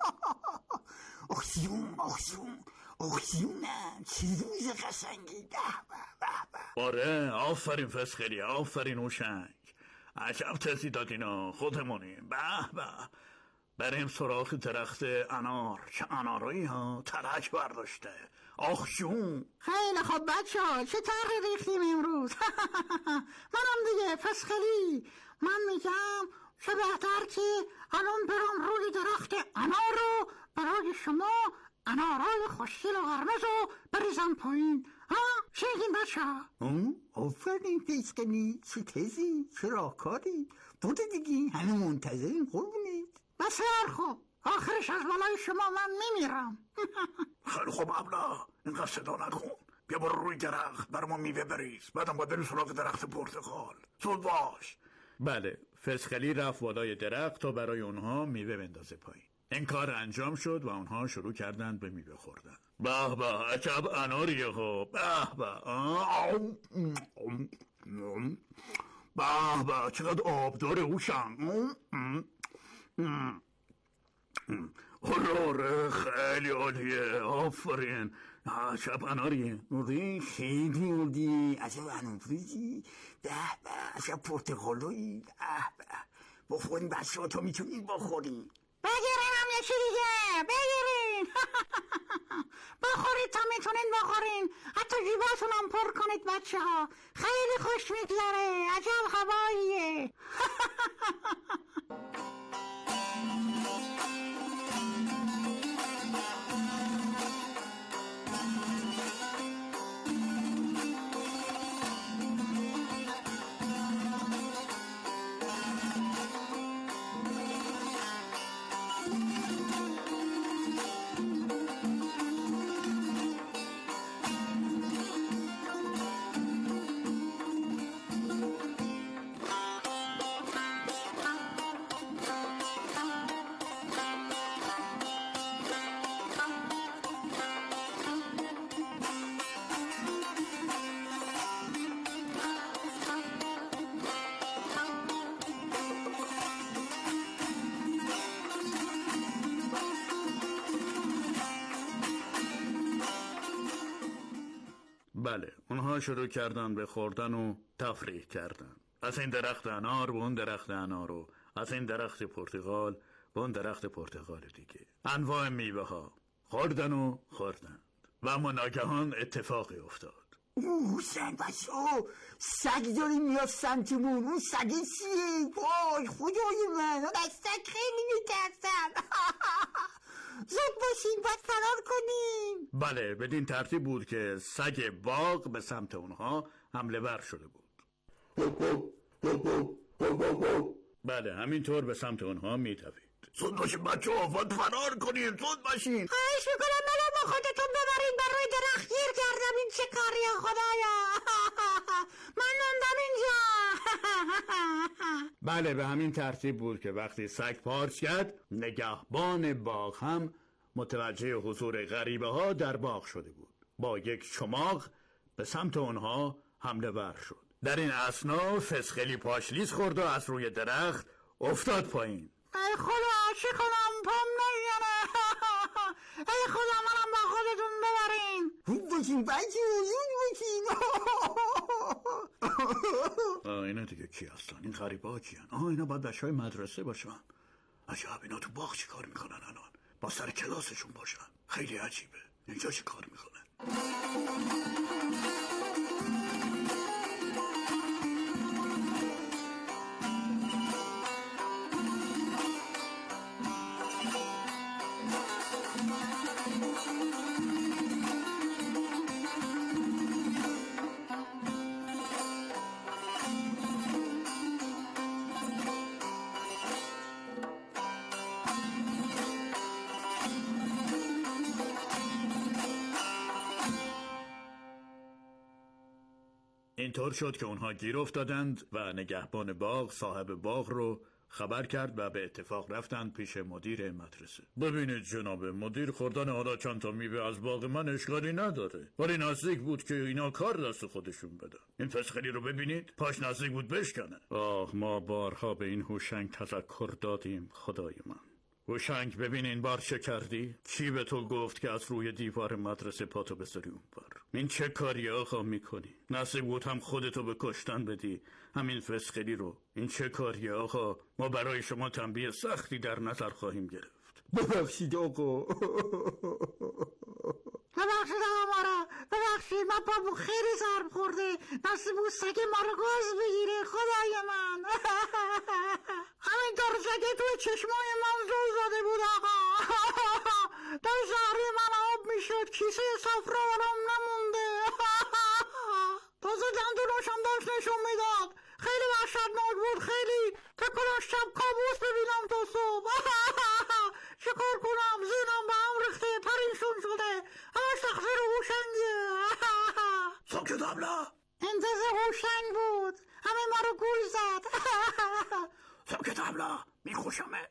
Speaker 14: اخ جونم چه روز قشنگی.
Speaker 13: آره، آفرین فسخلی، آفرین هوشنگ. عجب تزی دادینا، خودمونیم. به بریم سراغ درخت انار. چه انارایی ها، ترک برداشته. آخ جون.
Speaker 15: خیلی خوب بچه ها، چه طرحی ریختیم امروز؟ منم دیگه فسخلی. من میگم چه بهتر که الان برم روی درخت انار رو برای شما انارای خوشگل و قرمز رو بریزم پایین. چه میگین بچه ها؟
Speaker 14: آفرین فسخلی، چه تزی، چه راهکاری. بوده دیگه، همه منتظرین قربونید.
Speaker 15: بسیار خوب، آخرش از بالای شما من میمیرم.
Speaker 13: خیلی خوب ابله، اینقدر صدا نکن. بیا برو روی درخت بر ما میوه بریز. بعدم باید بریم سراغ درخت پرتقال. زود باش. بله، فسخلی رفت بالای درخت تا برای اونها میوه بندازه پایین. این کار انجام شد و اونها شروع کردند به میوه خوردن. به به، عجب اناریه ها. به چقدر آب داره هوشنگ. آره خیلی عالیه، آفرین. عجب اناریه.
Speaker 14: خیلی عالیه، عجب اناریه. عجب پرتقالایی. بخورین بچه ها، تا میتونین بخورین.
Speaker 15: بگیرین هم یکی دیگه، بگیرین. بخورید تا میتونین بخورین. حتی جیباتون هم پر کنید بچه ها. خیلی خوش میگذره، عجب هواییه.
Speaker 13: بله، اونها شروع کردن به خوردن و تفریح کردن. از این درخت انار به اون درخت انار و از این درخت پرتقال به اون درخت پرتقال دیگه. انواع میوه ها خوردن و خوردند. و اما ناگهان اتفاقی افتاد.
Speaker 14: سگ بچه ها، سگ داری میاد سمتمون. اون سگه چیه؟ وای خدای من، از سگ خیلی میترسم. زود باشین، باید فرار کنیم.
Speaker 13: بله، بدین ترتیب بود که سگ باغ به سمت اونها حمله ور شده بود. بله، همینطور به سمت اونها میدوید. زود باشین بچه ها، باید فرار کنیم. زود باشین.
Speaker 15: خواهش میکنم منو با خودتون ببرین، برای درخت گیر کردم. این چه کاریه خدایا؟ من موندم اینجا.
Speaker 13: بله، به همین ترتیب بود که وقتی سگ پارس کرد، نگهبان باغ هم متوجه حضور غریبه ها در باغ شده بود. با یک چماق به سمت اونها حمله ور شد. در این اثنا فسخلی پاشلیز خورد و از روی درخت افتاد پایین.
Speaker 15: ای خدا، چی کنم؟ پام نمیانه. ای خدا، منم با خودتون ببرین.
Speaker 14: زود باشین بچه، زود باشین.
Speaker 13: اینا دیگه کی هستن؟ این غریبه ها کیان؟ اینا باید بچه های مدرسه باشن. عجب، اینا تو باغ چی کار میکنن الان؟ با سر کلاسشون باشن. خیلی عجیبه. اینجا چی کار میکنن؟ اینطور شد که اونها گیر افتادند و نگهبان باغ صاحب باغ رو خبر کرد و به اتفاق رفتند پیش مدیر مدرسه. ببینید جناب مدیر، خوردن حالا چند تا میوه از باغ من اشکالی نداره، ولی نزدیک بود که اینا کار دست خودشون بدن. این فسخلی رو ببینید، پاش نزدیک بود بشکنه. ما بارها به این هوشنگ تذکر دادیم خدای من. هوشنگ ببین این بار چه کردی؟ کی به تو گفت که از روی دیوار مدرسه پاتو بذاری اون بار؟ این چه کاری آقا میکنی؟ نصیب بود هم خودتو به کشتن بدی، همین فسخلی رو. این چه کاری آقا؟ ما برای شما تنبیه سختی در نظر خواهیم گرفت.
Speaker 14: ببخشید آقا.
Speaker 15: ببخشید آقا، ببخشید، من پامو خیلی ضرب خورده، نصیب بود سگ ما رو گاز بگیره خدای من. همینطور سگه توی چشمای من زل زده بود آقا. در زهری من آب میشد، کیسه صفرا برام نمونده. تازه دندوناشم داشت نشون میداد. خیلی وحشتناک بود، خیلی. تکنم شب کابوس ببینم تا صبح. چیکار کنم؟ زینم به هم ریخته، پریشون شده. همش تقصیر هوشنگه.
Speaker 13: ساکت ابله.
Speaker 15: انتظار هوشنگ بود، همه ما رو گول زد.
Speaker 13: ساکت ابله، میخوشمت.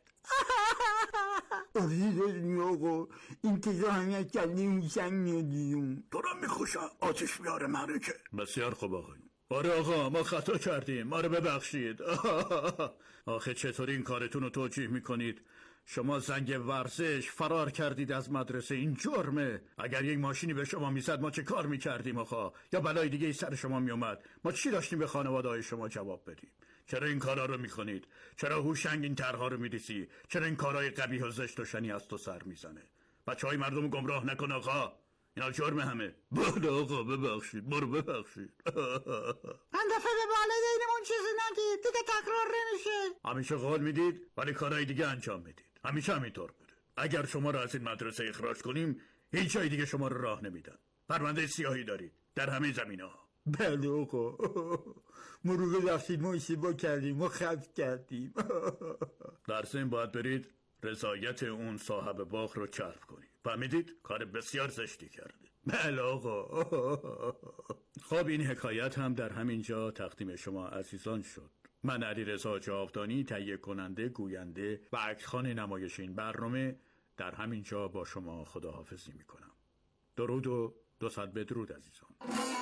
Speaker 14: آره آقا، انتظار همه کلی هوشنگ میادیم.
Speaker 13: تو رو میخوشم، آتش میاره معرکه. بسیار خوب آقایون. آره آقا، ما خطا کردیم، ما رو ببخشید. آخه چطوری این کارتون رو توجیه میکنید؟ شما زنگ ورزش فرار کردید از مدرسه، این جرمه. اگر یک ماشینی به شما میزد ما چه کار میکردیم آخا؟ یا بلای دیگه سر شما میومد، ما چی داشتیم به خانواده های شما جواب بدیم؟ چرا این کارا رو میکنید؟ چرا هوشنگ این طرح‌ها رو میریسی؟ چرا این کارهای قبیح و زشت و شنی از تو سر میزنه؟ بچهای مردم گمراه نکن آقا، اینا جرم همه. بله آقا ببخشید، برو ببخشید.
Speaker 15: من دفعه به والدینمون چیزی نگید، دیگه تکرار نمیشه.
Speaker 13: همیشه قول میدید ولی کارهای دیگه انجام میدید. همیشه همینطور بوده. اگر شما رو از این مدرسه اخراج کنیم هیچ جای دیگه شما رو راه نمیدن. پرونده سیاهی دارید در همه زمینه‌ها.
Speaker 14: بله آقا، ما رو ببخشید، ما اشتباه کردیم، ما خفت کردیم.
Speaker 13: در ضمن باید برید رضایت اون صاحب باغ رو چرب کنید. فهمیدید؟ کار بسیار زشتی کرده. بله آقا. خب این حکایت هم در همین جا تقدیم شما عزیزان شد. من علیرضا جاودانی، تهیه کننده، گوینده و عکسخوان نمایش این برنامه، در همین جا با شما خداحافظی میکنم. درود و 200 بدرود عزیزان.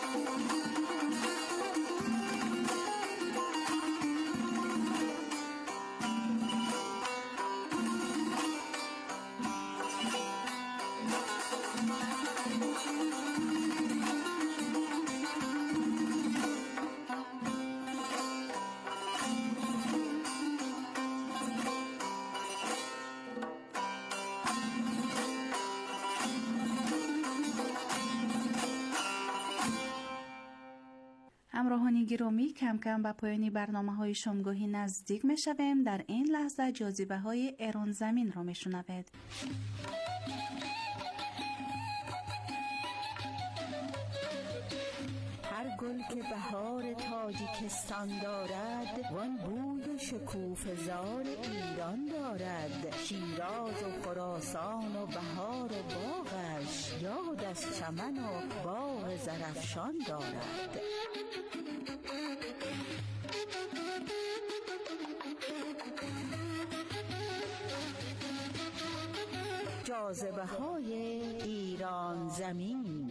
Speaker 16: همراهان گرامی، کم کم به پایان برنامه‌های شامگاهی نزدیک می‌شویم. در این لحظه جاذبه‌های ایران زمین را می‌شنوید.
Speaker 17: هر گل که بهار تاجیکستان دارد، وان بوی شکوفه‌زار ایران دارد. شیراز و خراسان و بهار و باغش، یاد از چمن و باغ زرافشان دارد. جاذبه‌های ایران زمین.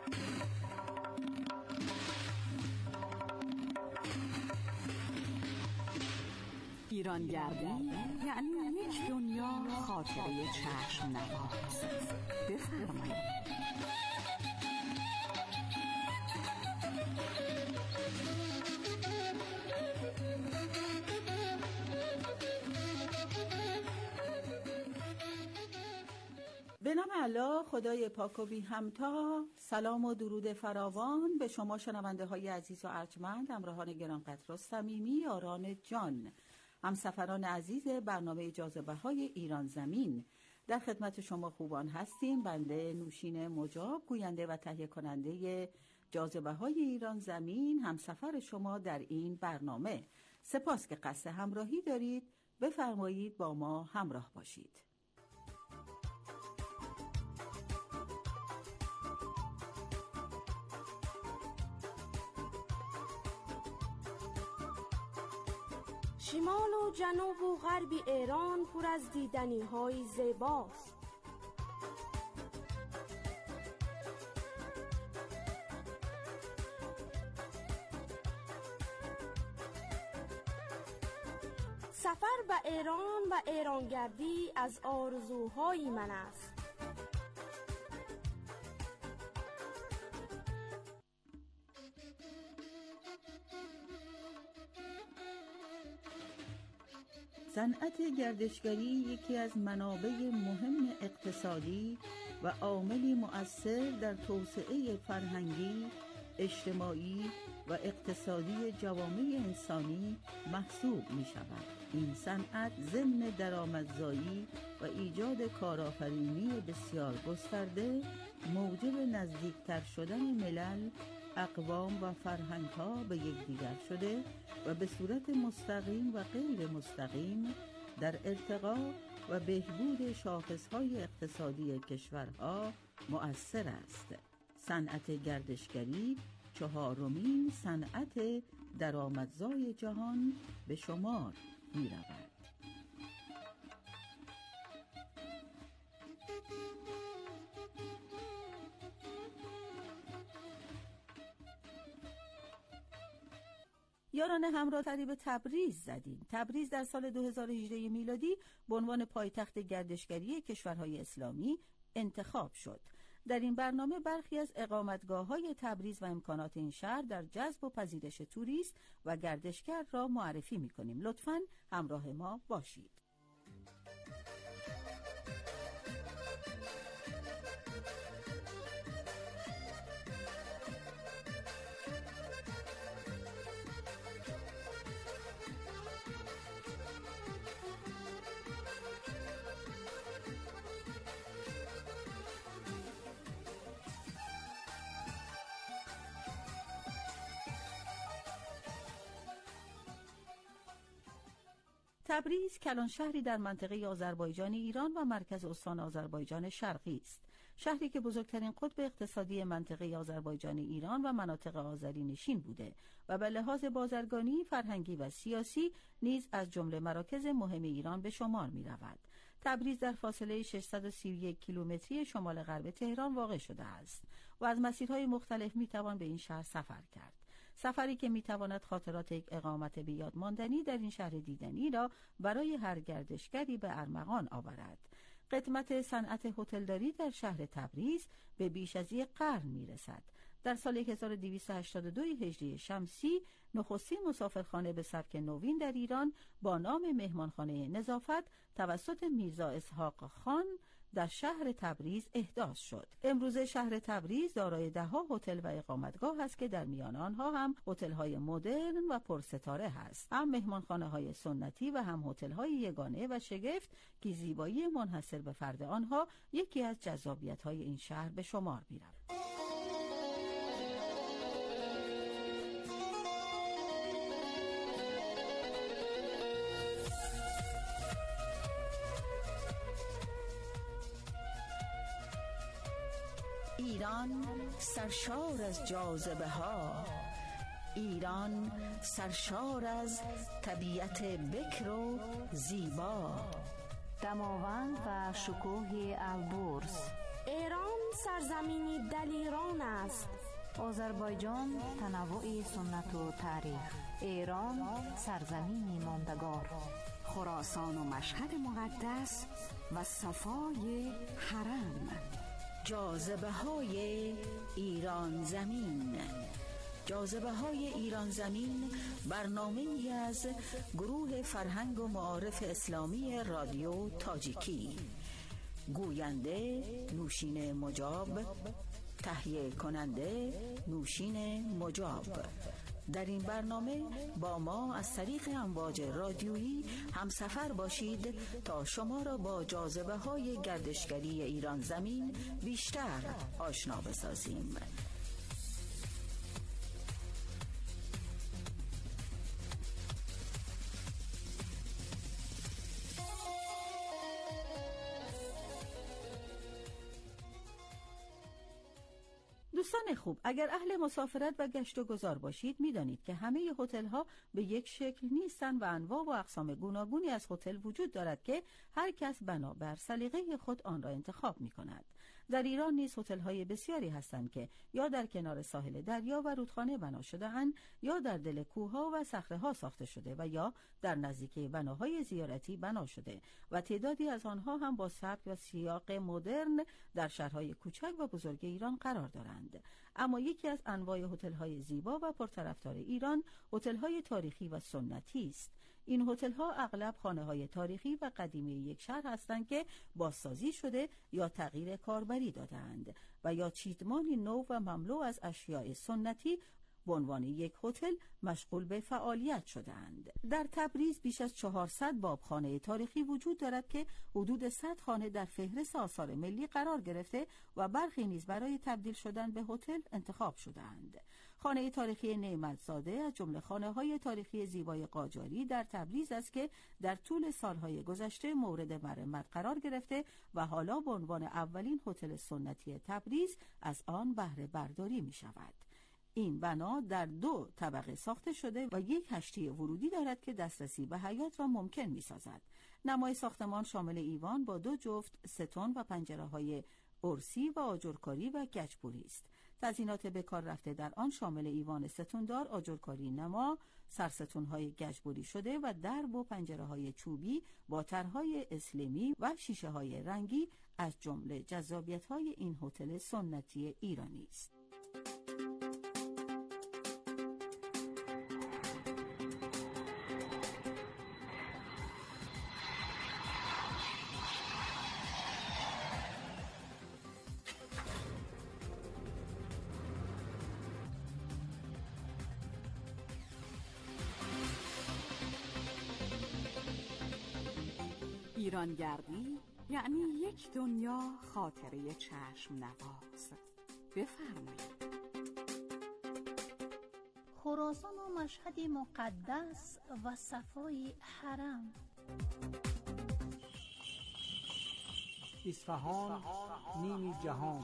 Speaker 18: ایرانگردی یعنی یک دنیا خاطره چشم نواز. بفرمایید.
Speaker 19: به نام الله خدای پاک و بی همتا. سلام و درود فراوان به شما شنونده های عزیز و ارجمند، همراهان گرانقدر و صمیمی، یاران جان، همسفران عزیز برنامه جاذبه‌های ایران زمین. در خدمت شما خوبان هستیم. بنده نوشین مجاب، گوینده و تهیه کننده جاذبه‌های ایران زمین، همسفر شما در این برنامه. سپاس که قصد همراهی دارید. بفرمایید با ما همراه باشید.
Speaker 20: شمال و جنوب و غرب ایران پر از دیدنی های زیباست. سفر به ایران و ایرانگردی از آرزوهای من است.
Speaker 19: صنعت گردشگری یکی از منابع مهم اقتصادی و عاملی مؤثر در توسعه فرهنگی، اجتماعی و اقتصادی جوامع انسانی محسوب می شود. این صنعت ضمن درآمدزایی و ایجاد کارآفرینی بسیار گسترده موجب نزدیکتر شدن ملل، اقوام و فرهنگ‌ها به یکدیگر شده و به صورت مستقیم و غیر مستقیم در ارتقا و بهبود شاخص‌های اقتصادی کشورها مؤثر است. صنعت گردشگری چهارمین صنعت درآمدزای جهان به شمار می‌رود. یاران همراه به تبریز زدیم. تبریز در سال 2018 میلادی به عنوان پایتخت گردشگری کشورهای اسلامی انتخاب شد. در این برنامه برخی از اقامتگاه‌های تبریز و امکانات این شهر در جذب و پذیرش توریست و گردشگر را معرفی می‌کنیم. لطفاً همراه ما باشید. تبریز کلان شهری در منطقه آذربایجان ایران و مرکز استان آذربایجان شرقی است. شهری که بزرگترین قطب اقتصادی منطقه آذربایجان ایران و مناطق آذری نشین بوده و به لحاظ بازرگانی، فرهنگی و سیاسی نیز از جمله مراکز مهم ایران به شمار می رود. تبریز در فاصله 631 کیلومتری شمال غرب تهران واقع شده است و از مسیرهای مختلف می توان به این شهر سفر کرد. سفری که میتواند خاطرات یک اقامت به یاد ماندنی در این شهر دیدنی را برای هر گردشگری به ارمغان آورد. قدمت صنعت هتلداری در شهر تبریز به بیش از یک قرن میرسد. در سال 1282 هجری شمسی نخستین مسافرخانه به سبک نوین در ایران با نام مهمانخانه نظافت توسط میرزا اسحاق خان در شهر تبریز احداث شد. امروزه شهر تبریز دارای ده‌ها هتل و اقامتگاه است که در میان آنها هم هتل‌های مدرن و پرستاره هست، هم مهمانخانه‌های سنتی و هم هتل‌های یگانه و شگفت که زیبایی منحصر به فرد آنها یکی از جذابیت‌های این شهر به شمار می‌رود. ایران سرشار از جاذبه ها، ایران سرشار از طبیعت بکر و زیبا،
Speaker 17: دماوند و شکوه البرز.
Speaker 20: ایران سرزمینی دلیران است.
Speaker 17: آذربایجان تنوع سنت و تاریخ. ایران سرزمینی ماندگار.
Speaker 18: خراسان و مشهد مقدس و صفای حرم.
Speaker 19: جاذبه های ایران زمین. جاذبه های ایران زمین برنامه‌ای از گروه فرهنگ و معارف اسلامی رادیو تاجیکی. گوینده نوشین مجاب، تهیه کننده نوشین مجاب. در این برنامه با ما از طریق امواج رادیویی همسفر باشید تا شما را با جاذبه های گردشگری ایران زمین بیشتر آشنا بسازیم. دوستان خوب، اگر اهل مسافرت و گشت و گذار باشید میدانید که همه هتل‌ها به یک شکل نیستند و انواع و اقسام گوناگونی از هتل وجود دارد که هر کس بنابر سلیقه خود آن را انتخاب می‌کند. در ایران نیز هتل‌های بسیاری هستند که یا در کنار ساحل دریا و رودخانه بنا شده‌اند یا در دل کوه‌ها و صخره‌ها ساخته شده و یا در نزدیکی بناهای زیارتی بنا شده و تعدادی از آنها هم با سبک و سیاق مدرن در شهرهای کوچک و بزرگ ایران قرار دارند. اما یکی از انواع هتل‌های زیبا و پرطرفدار ایران هتل‌های تاریخی و سنتی است. این هتل‌ها اغلب خانه‌های تاریخی و قدیمی یک شهر هستند که بازسازی شده یا تغییر کاربری داده‌اند و یا چیدمانی نو و مملو از اشیاء سنتی به عنوان یک هتل مشغول به فعالیت شده‌اند. در تبریز بیش از 400 بابخانه تاریخی وجود دارد که حدود 100 خانه در فهرست آثار ملی قرار گرفته و برخی نیز برای تبدیل شدن به هتل انتخاب شده‌اند. خانه تاریخی نعمتزاده از جمله خانه‌های تاریخی زیبای قاجاری در تبریز است که در طول سالهای گذشته مورد مرمت قرار گرفته و حالا به عنوان اولین هتل سنتی تبریز از آن بهره برداری می‌شود. این بنا در 2 طبقه ساخته شده و یک هشتی ورودی دارد که دسترسی به حیاط را ممکن می‌سازد. نمای ساختمان شامل ایوان با 2 جفت ستون و پنجره‌های ارسی و آجرکاری و گچبری است. تزیینات به کار رفته در آن شامل ایوان ستوندار، آجرکاری نما، سرستون‌های گچبری شده و درب و پنجره‌های چوبی با طرح‌های اسلامی و شیشه‌های رنگی از جمله جذابیت‌های این هتل سنتی ایرانی است.
Speaker 18: ایرانگردی یعنی یک دنیا خاطره چشم نواز. بفرمایید.
Speaker 21: خراسان و مشهد مقدس و صفای حرم.
Speaker 22: اصفهان نیمی جهان.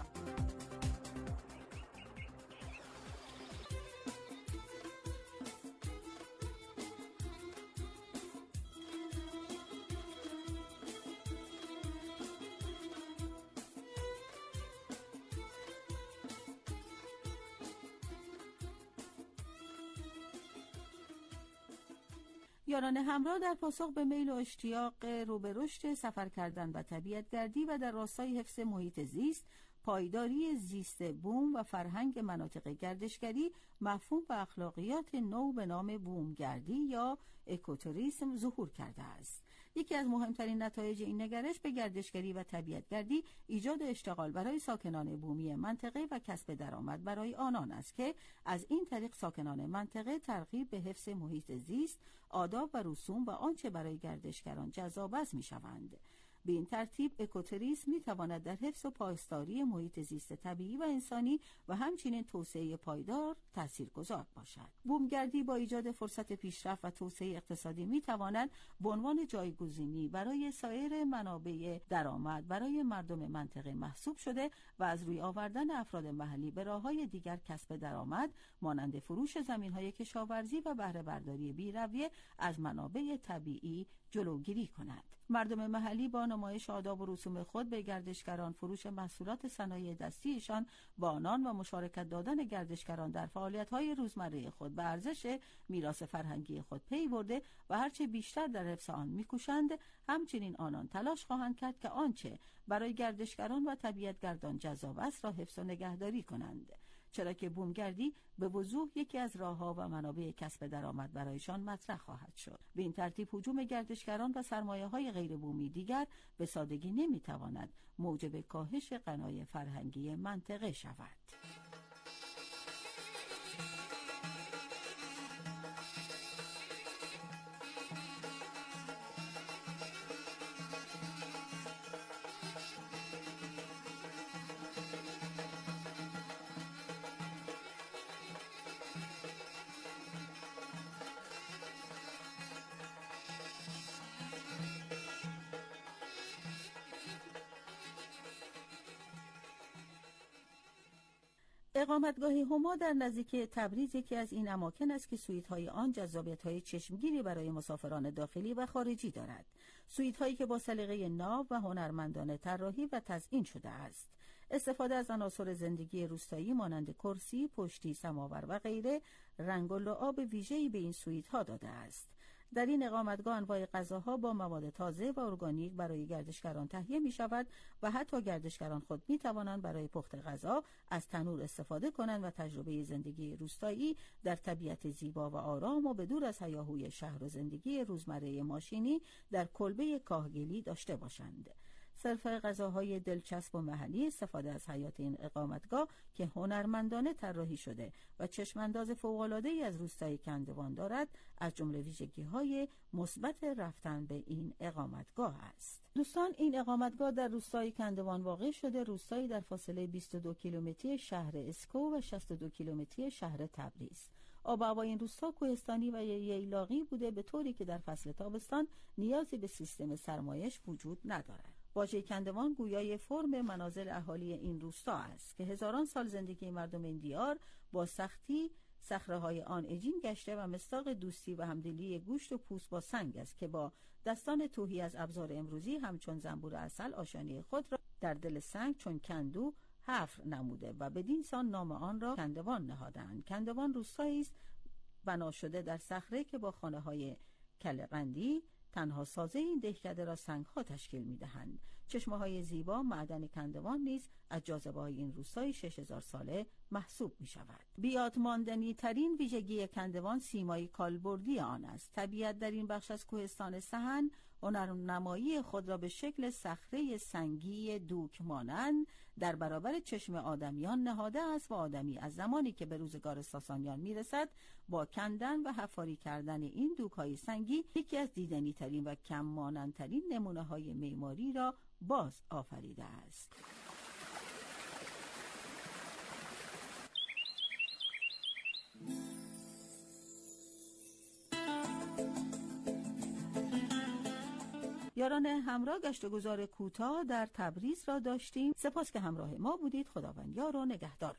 Speaker 19: یاران همراه در پاسخ به میل و اشتیاق رو به رشد سفر کردن و طبیعت‌گردی و در راستای حفظ محیط زیست، پایداری زیست بوم و فرهنگ مناطق گردشگری مفهوم و اخلاقیات نو به نام بومگردی یا اکوتوریسم ظهور کرده است. یکی از مهمترین نتایج این نگرش به گردشگری و طبیعت‌گردی ایجاد اشتغال برای ساکنان بومی منطقه و کسب درآمد برای آنان است که از این طریق ساکنان منطقه ترغیب به حفظ محیط زیست، آداب و رسوم و آنچه برای گردشگران جذاب است می‌شوند. به این ترتیب اکوتوریسم می‌تواند در حفظ و پاسداری محیط زیست طبیعی و انسانی و همچنین توسعه پایدار تاثیرگذار باشد. بومگردی با ایجاد فرصت پیشرفت و توسعه اقتصادی می‌تواند به عنوان جایگزینی برای سایر منابع درآمد برای مردم منطقه محسوب شده و از روی آوردن افراد محلی به راه‌های دیگر کسب درآمد مانند فروش زمین‌های کشاورزی و بهره برداری بی‌رویه از منابع طبیعی جلوگیری کند. مردم محلی با نمایش آداب و رسوم خود به گردشگران، فروش محصولات صنایع دستیشان با آنان و مشارکت دادن گردشگران در فعالیت‌های روزمره خود به ارزش میراث فرهنگی خود پی برده و هرچه بیشتر در حفظ آن می‌کوشند، همچنین آنان تلاش خواهند کرد که آنچه برای گردشگران و طبیعت‌گردان جذاب است را حفظ و نگهداری کنند. چرا که بومگردی به وضوح یکی از راه‌ها و منابع کسب درآمد برایشان مطرح خواهد شد. به این ترتیب هجوم گردشگران و سرمایه‌های غیر بومی دیگر به سادگی نمی‌تواند موجب کاهش غنای فرهنگی منطقه شود. اقامتگاه هما در نزدیکی تبریز یکی از این اماکن است که سویت‌های آن جذابیت‌های چشمگیری برای مسافران داخلی و خارجی دارد. سویت‌هایی که با سلیقه ناب و هنرمندانه طراحی و تزیین شده است. استفاده از عناصر زندگی روستایی مانند کرسی، پشتی، سماور و غیره رنگ و لعاب ویژه‌ای به این سویت‌ها داده است. در این اقامتگاه انواع غذاها با مواد تازه و ارگانیک برای گردشگران تهیه می شود و حتی گردشگران خود می توانند برای پخت غذا از تنور استفاده کنند و تجربه زندگی روستایی در طبیعت زیبا و آرام و بدور از هیاهوی شهر و زندگی روزمره ماشینی در کلبه کاهگلی داشته باشند. صرف غذاهای دلچسب و محلی، استفاده از حیات این اقامتگاه که هنرمندانه طراحی شده و چشمانداز فوق‌العاده‌ای از روستای کندوان دارد، از جمله ویژگی‌های مثبت رفتن به این اقامتگاه است. دوستان، این اقامتگاه در روستای کندوان واقع شده، روستایی در فاصله 22 کیلومتری شهر اسکو و 62 کیلومتری شهر تبریز. آب و هوای این روستا کوهستانی و ییلاقی بوده، به طوری که در فصل تابستان نیازی به سیستم سرمایش وجود ندارد. واژه کندوان گویای فرم منازل اهالی این روستا است که هزاران سال زندگی مردم این دیار با سختی صخره‌های آن اجین گشته و مصداق دوستی و همدلی گوشت و پوست با سنگ است که با دستان تهی از ابزار امروزی همچون زنبور عسل آشیانه خود را در دل سنگ چون کندو حفر نموده و بدین سان نام آن را کندوان نهادند. کندوان روستایی است بنا شده در صخره که با خانه‌های کله‌قندی تنها سازه این دهکده را سنگ‌ها تشکیل می‌دهند. چشمه‌های زیبا معدن کندوان نیز از جاذبه‌های این روستای 6000 ساله محسوب می‌شود. بیادماندنی ترین ویژگی کندوان سیمای کالبردی آن است. طبیعت در این بخش از کوهستان سحن هنرنمایی خود را به شکل صخره سنگی دوک مانند در برابر چشم آدمیان نهاده است و آدمی از زمانی که به روزگار ساسانیان میرسد با کندن و حفاری کردن این دوک‌های سنگی یکی از دیدنی ترین و کم مانندترین نمونه‌های معماری را باز آفریده است. یاران همراه گشت و گذار کوتاه در تبریز را داشتیم. سپاس که همراه ما بودید. خداوند یار و نگهدار.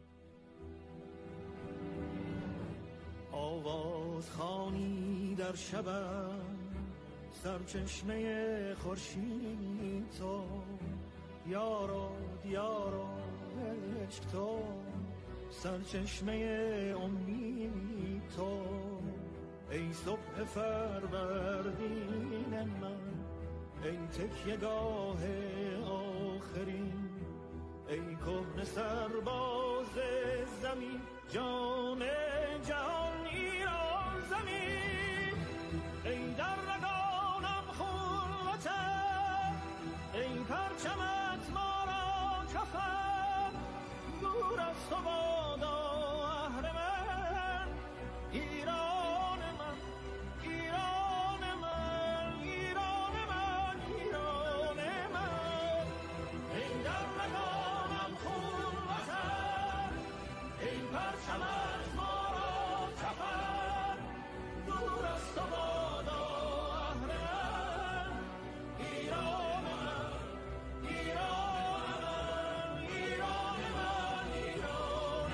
Speaker 1: آواز خوانی در شبم سرچشمه خورشید تو، یارا دیارا عشق تو، سرچشمه امید تو، ای صبح فروردین من، ای تکیه‌گاه آخرین، ای کهنه سرباز زمین، جان جهان ایران زمین، ای در رگانم خون وطن، ای پرچمت ما را کفن، دور از تو بادا اهرمن، ایران من، ایران من، ایران من، ایران من، ای در رگانم خون وطن، ای پرچمت ما را کفن، دور از تو بادا اهرمن، ایران من، ایران من، ایران من، ایران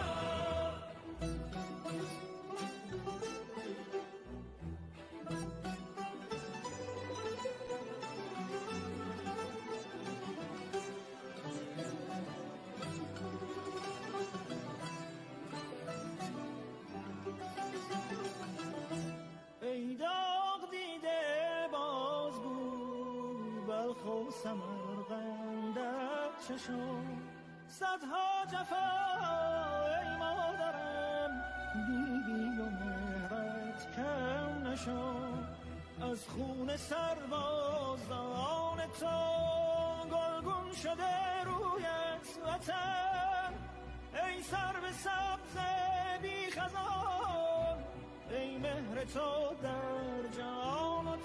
Speaker 1: ای داغ دیده باز بود بلخ و سمرقندت چشم، صدها جفا ای مادرم دیدی و مهرت کم نشد، از خون سربازان تو گلگون شده رویت وطن، ای سرو سبز بی خزان، ای مهر تو در جان و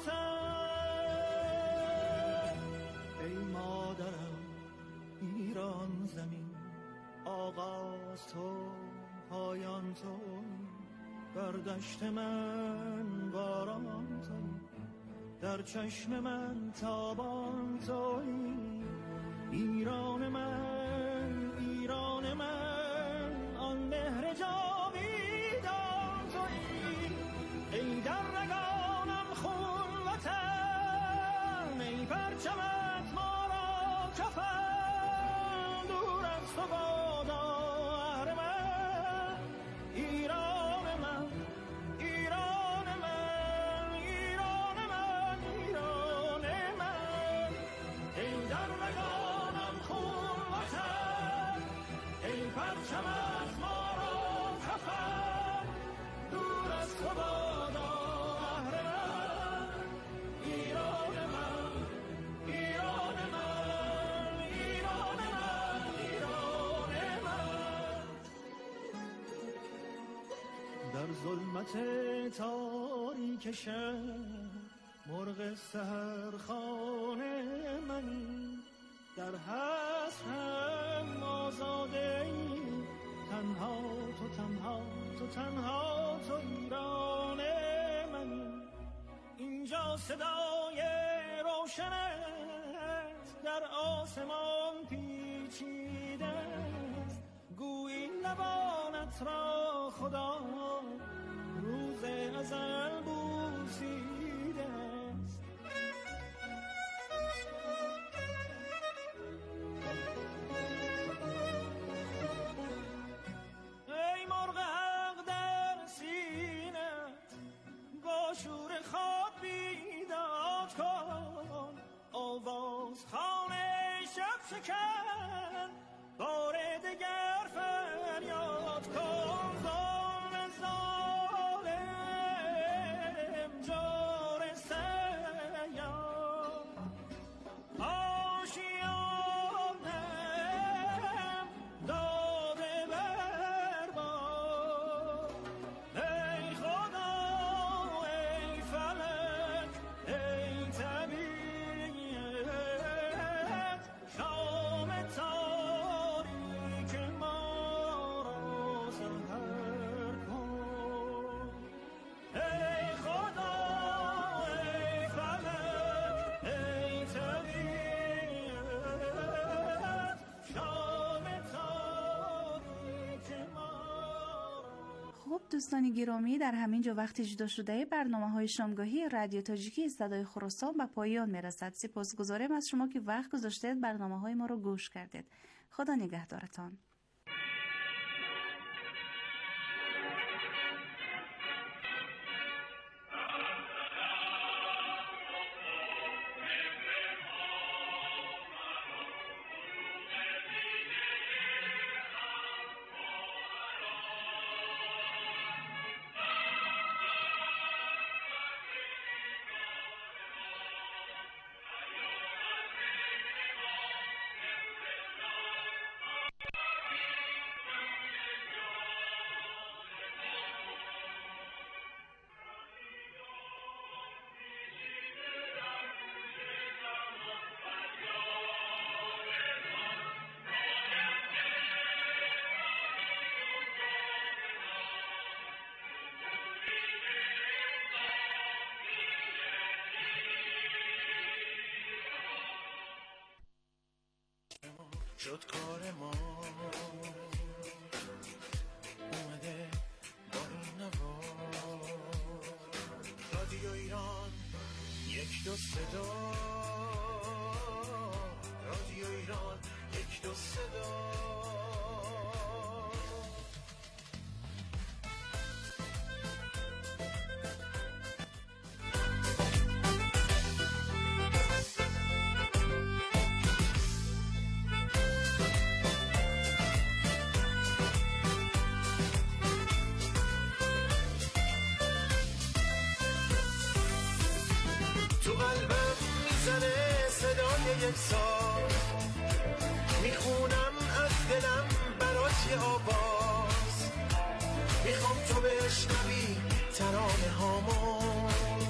Speaker 1: تن، ای مادرم ایران زمین، آغاز تو پایان تو، بر دشت من باران تو، در چشم من تابان تو، ایران من، ایران من، پرچمت ما را کفن دور از تو بادا اهرمن ایران من ایران من ایران من ایران من ای در رگانم خون وطن ای پرچمت ما را کفن دور از تو بادا اهرمن ایران من ایران من ایران من ایران من در ظلمت تاریک شب مرغ سحرخانه منی در حسرم آزاده ای تنها تو تنها تو تنها تو ایران منی اینجا صدای روشنت در آسمان پیچیده است گویی لبانت را خدا روز ازل بوسیده است ای مرغ حق در سینت با شور خواب بیداد کن آواز خانه شب شکن بار دگر فریاد کن ظلم ظالم جور سیاد آشیانم داده برباد ای خدا ای فلک ای طبیعت شام تاریک ما را سحر کن ای خدا ای فلک ای طبیعت شام تاریک ما
Speaker 16: خب دوستان گرامی، در همین جا وقت اجرا شده برنامه‌های شامگاهی رادیو تاجیکی صدای خراسان به پایان میرسد. سپاسگزارم از شما که وقت گذاشتید برنامه‌های ما رو گوش کردید. خدا نگهدارتان.
Speaker 1: شد کار ما اومده با این نوا رادیو ایران یک دو صدا رادیو ایران یک دو صدا یکسان میخونم از دلم برات یه آواز میخوام تو بشنوی ترانه هامو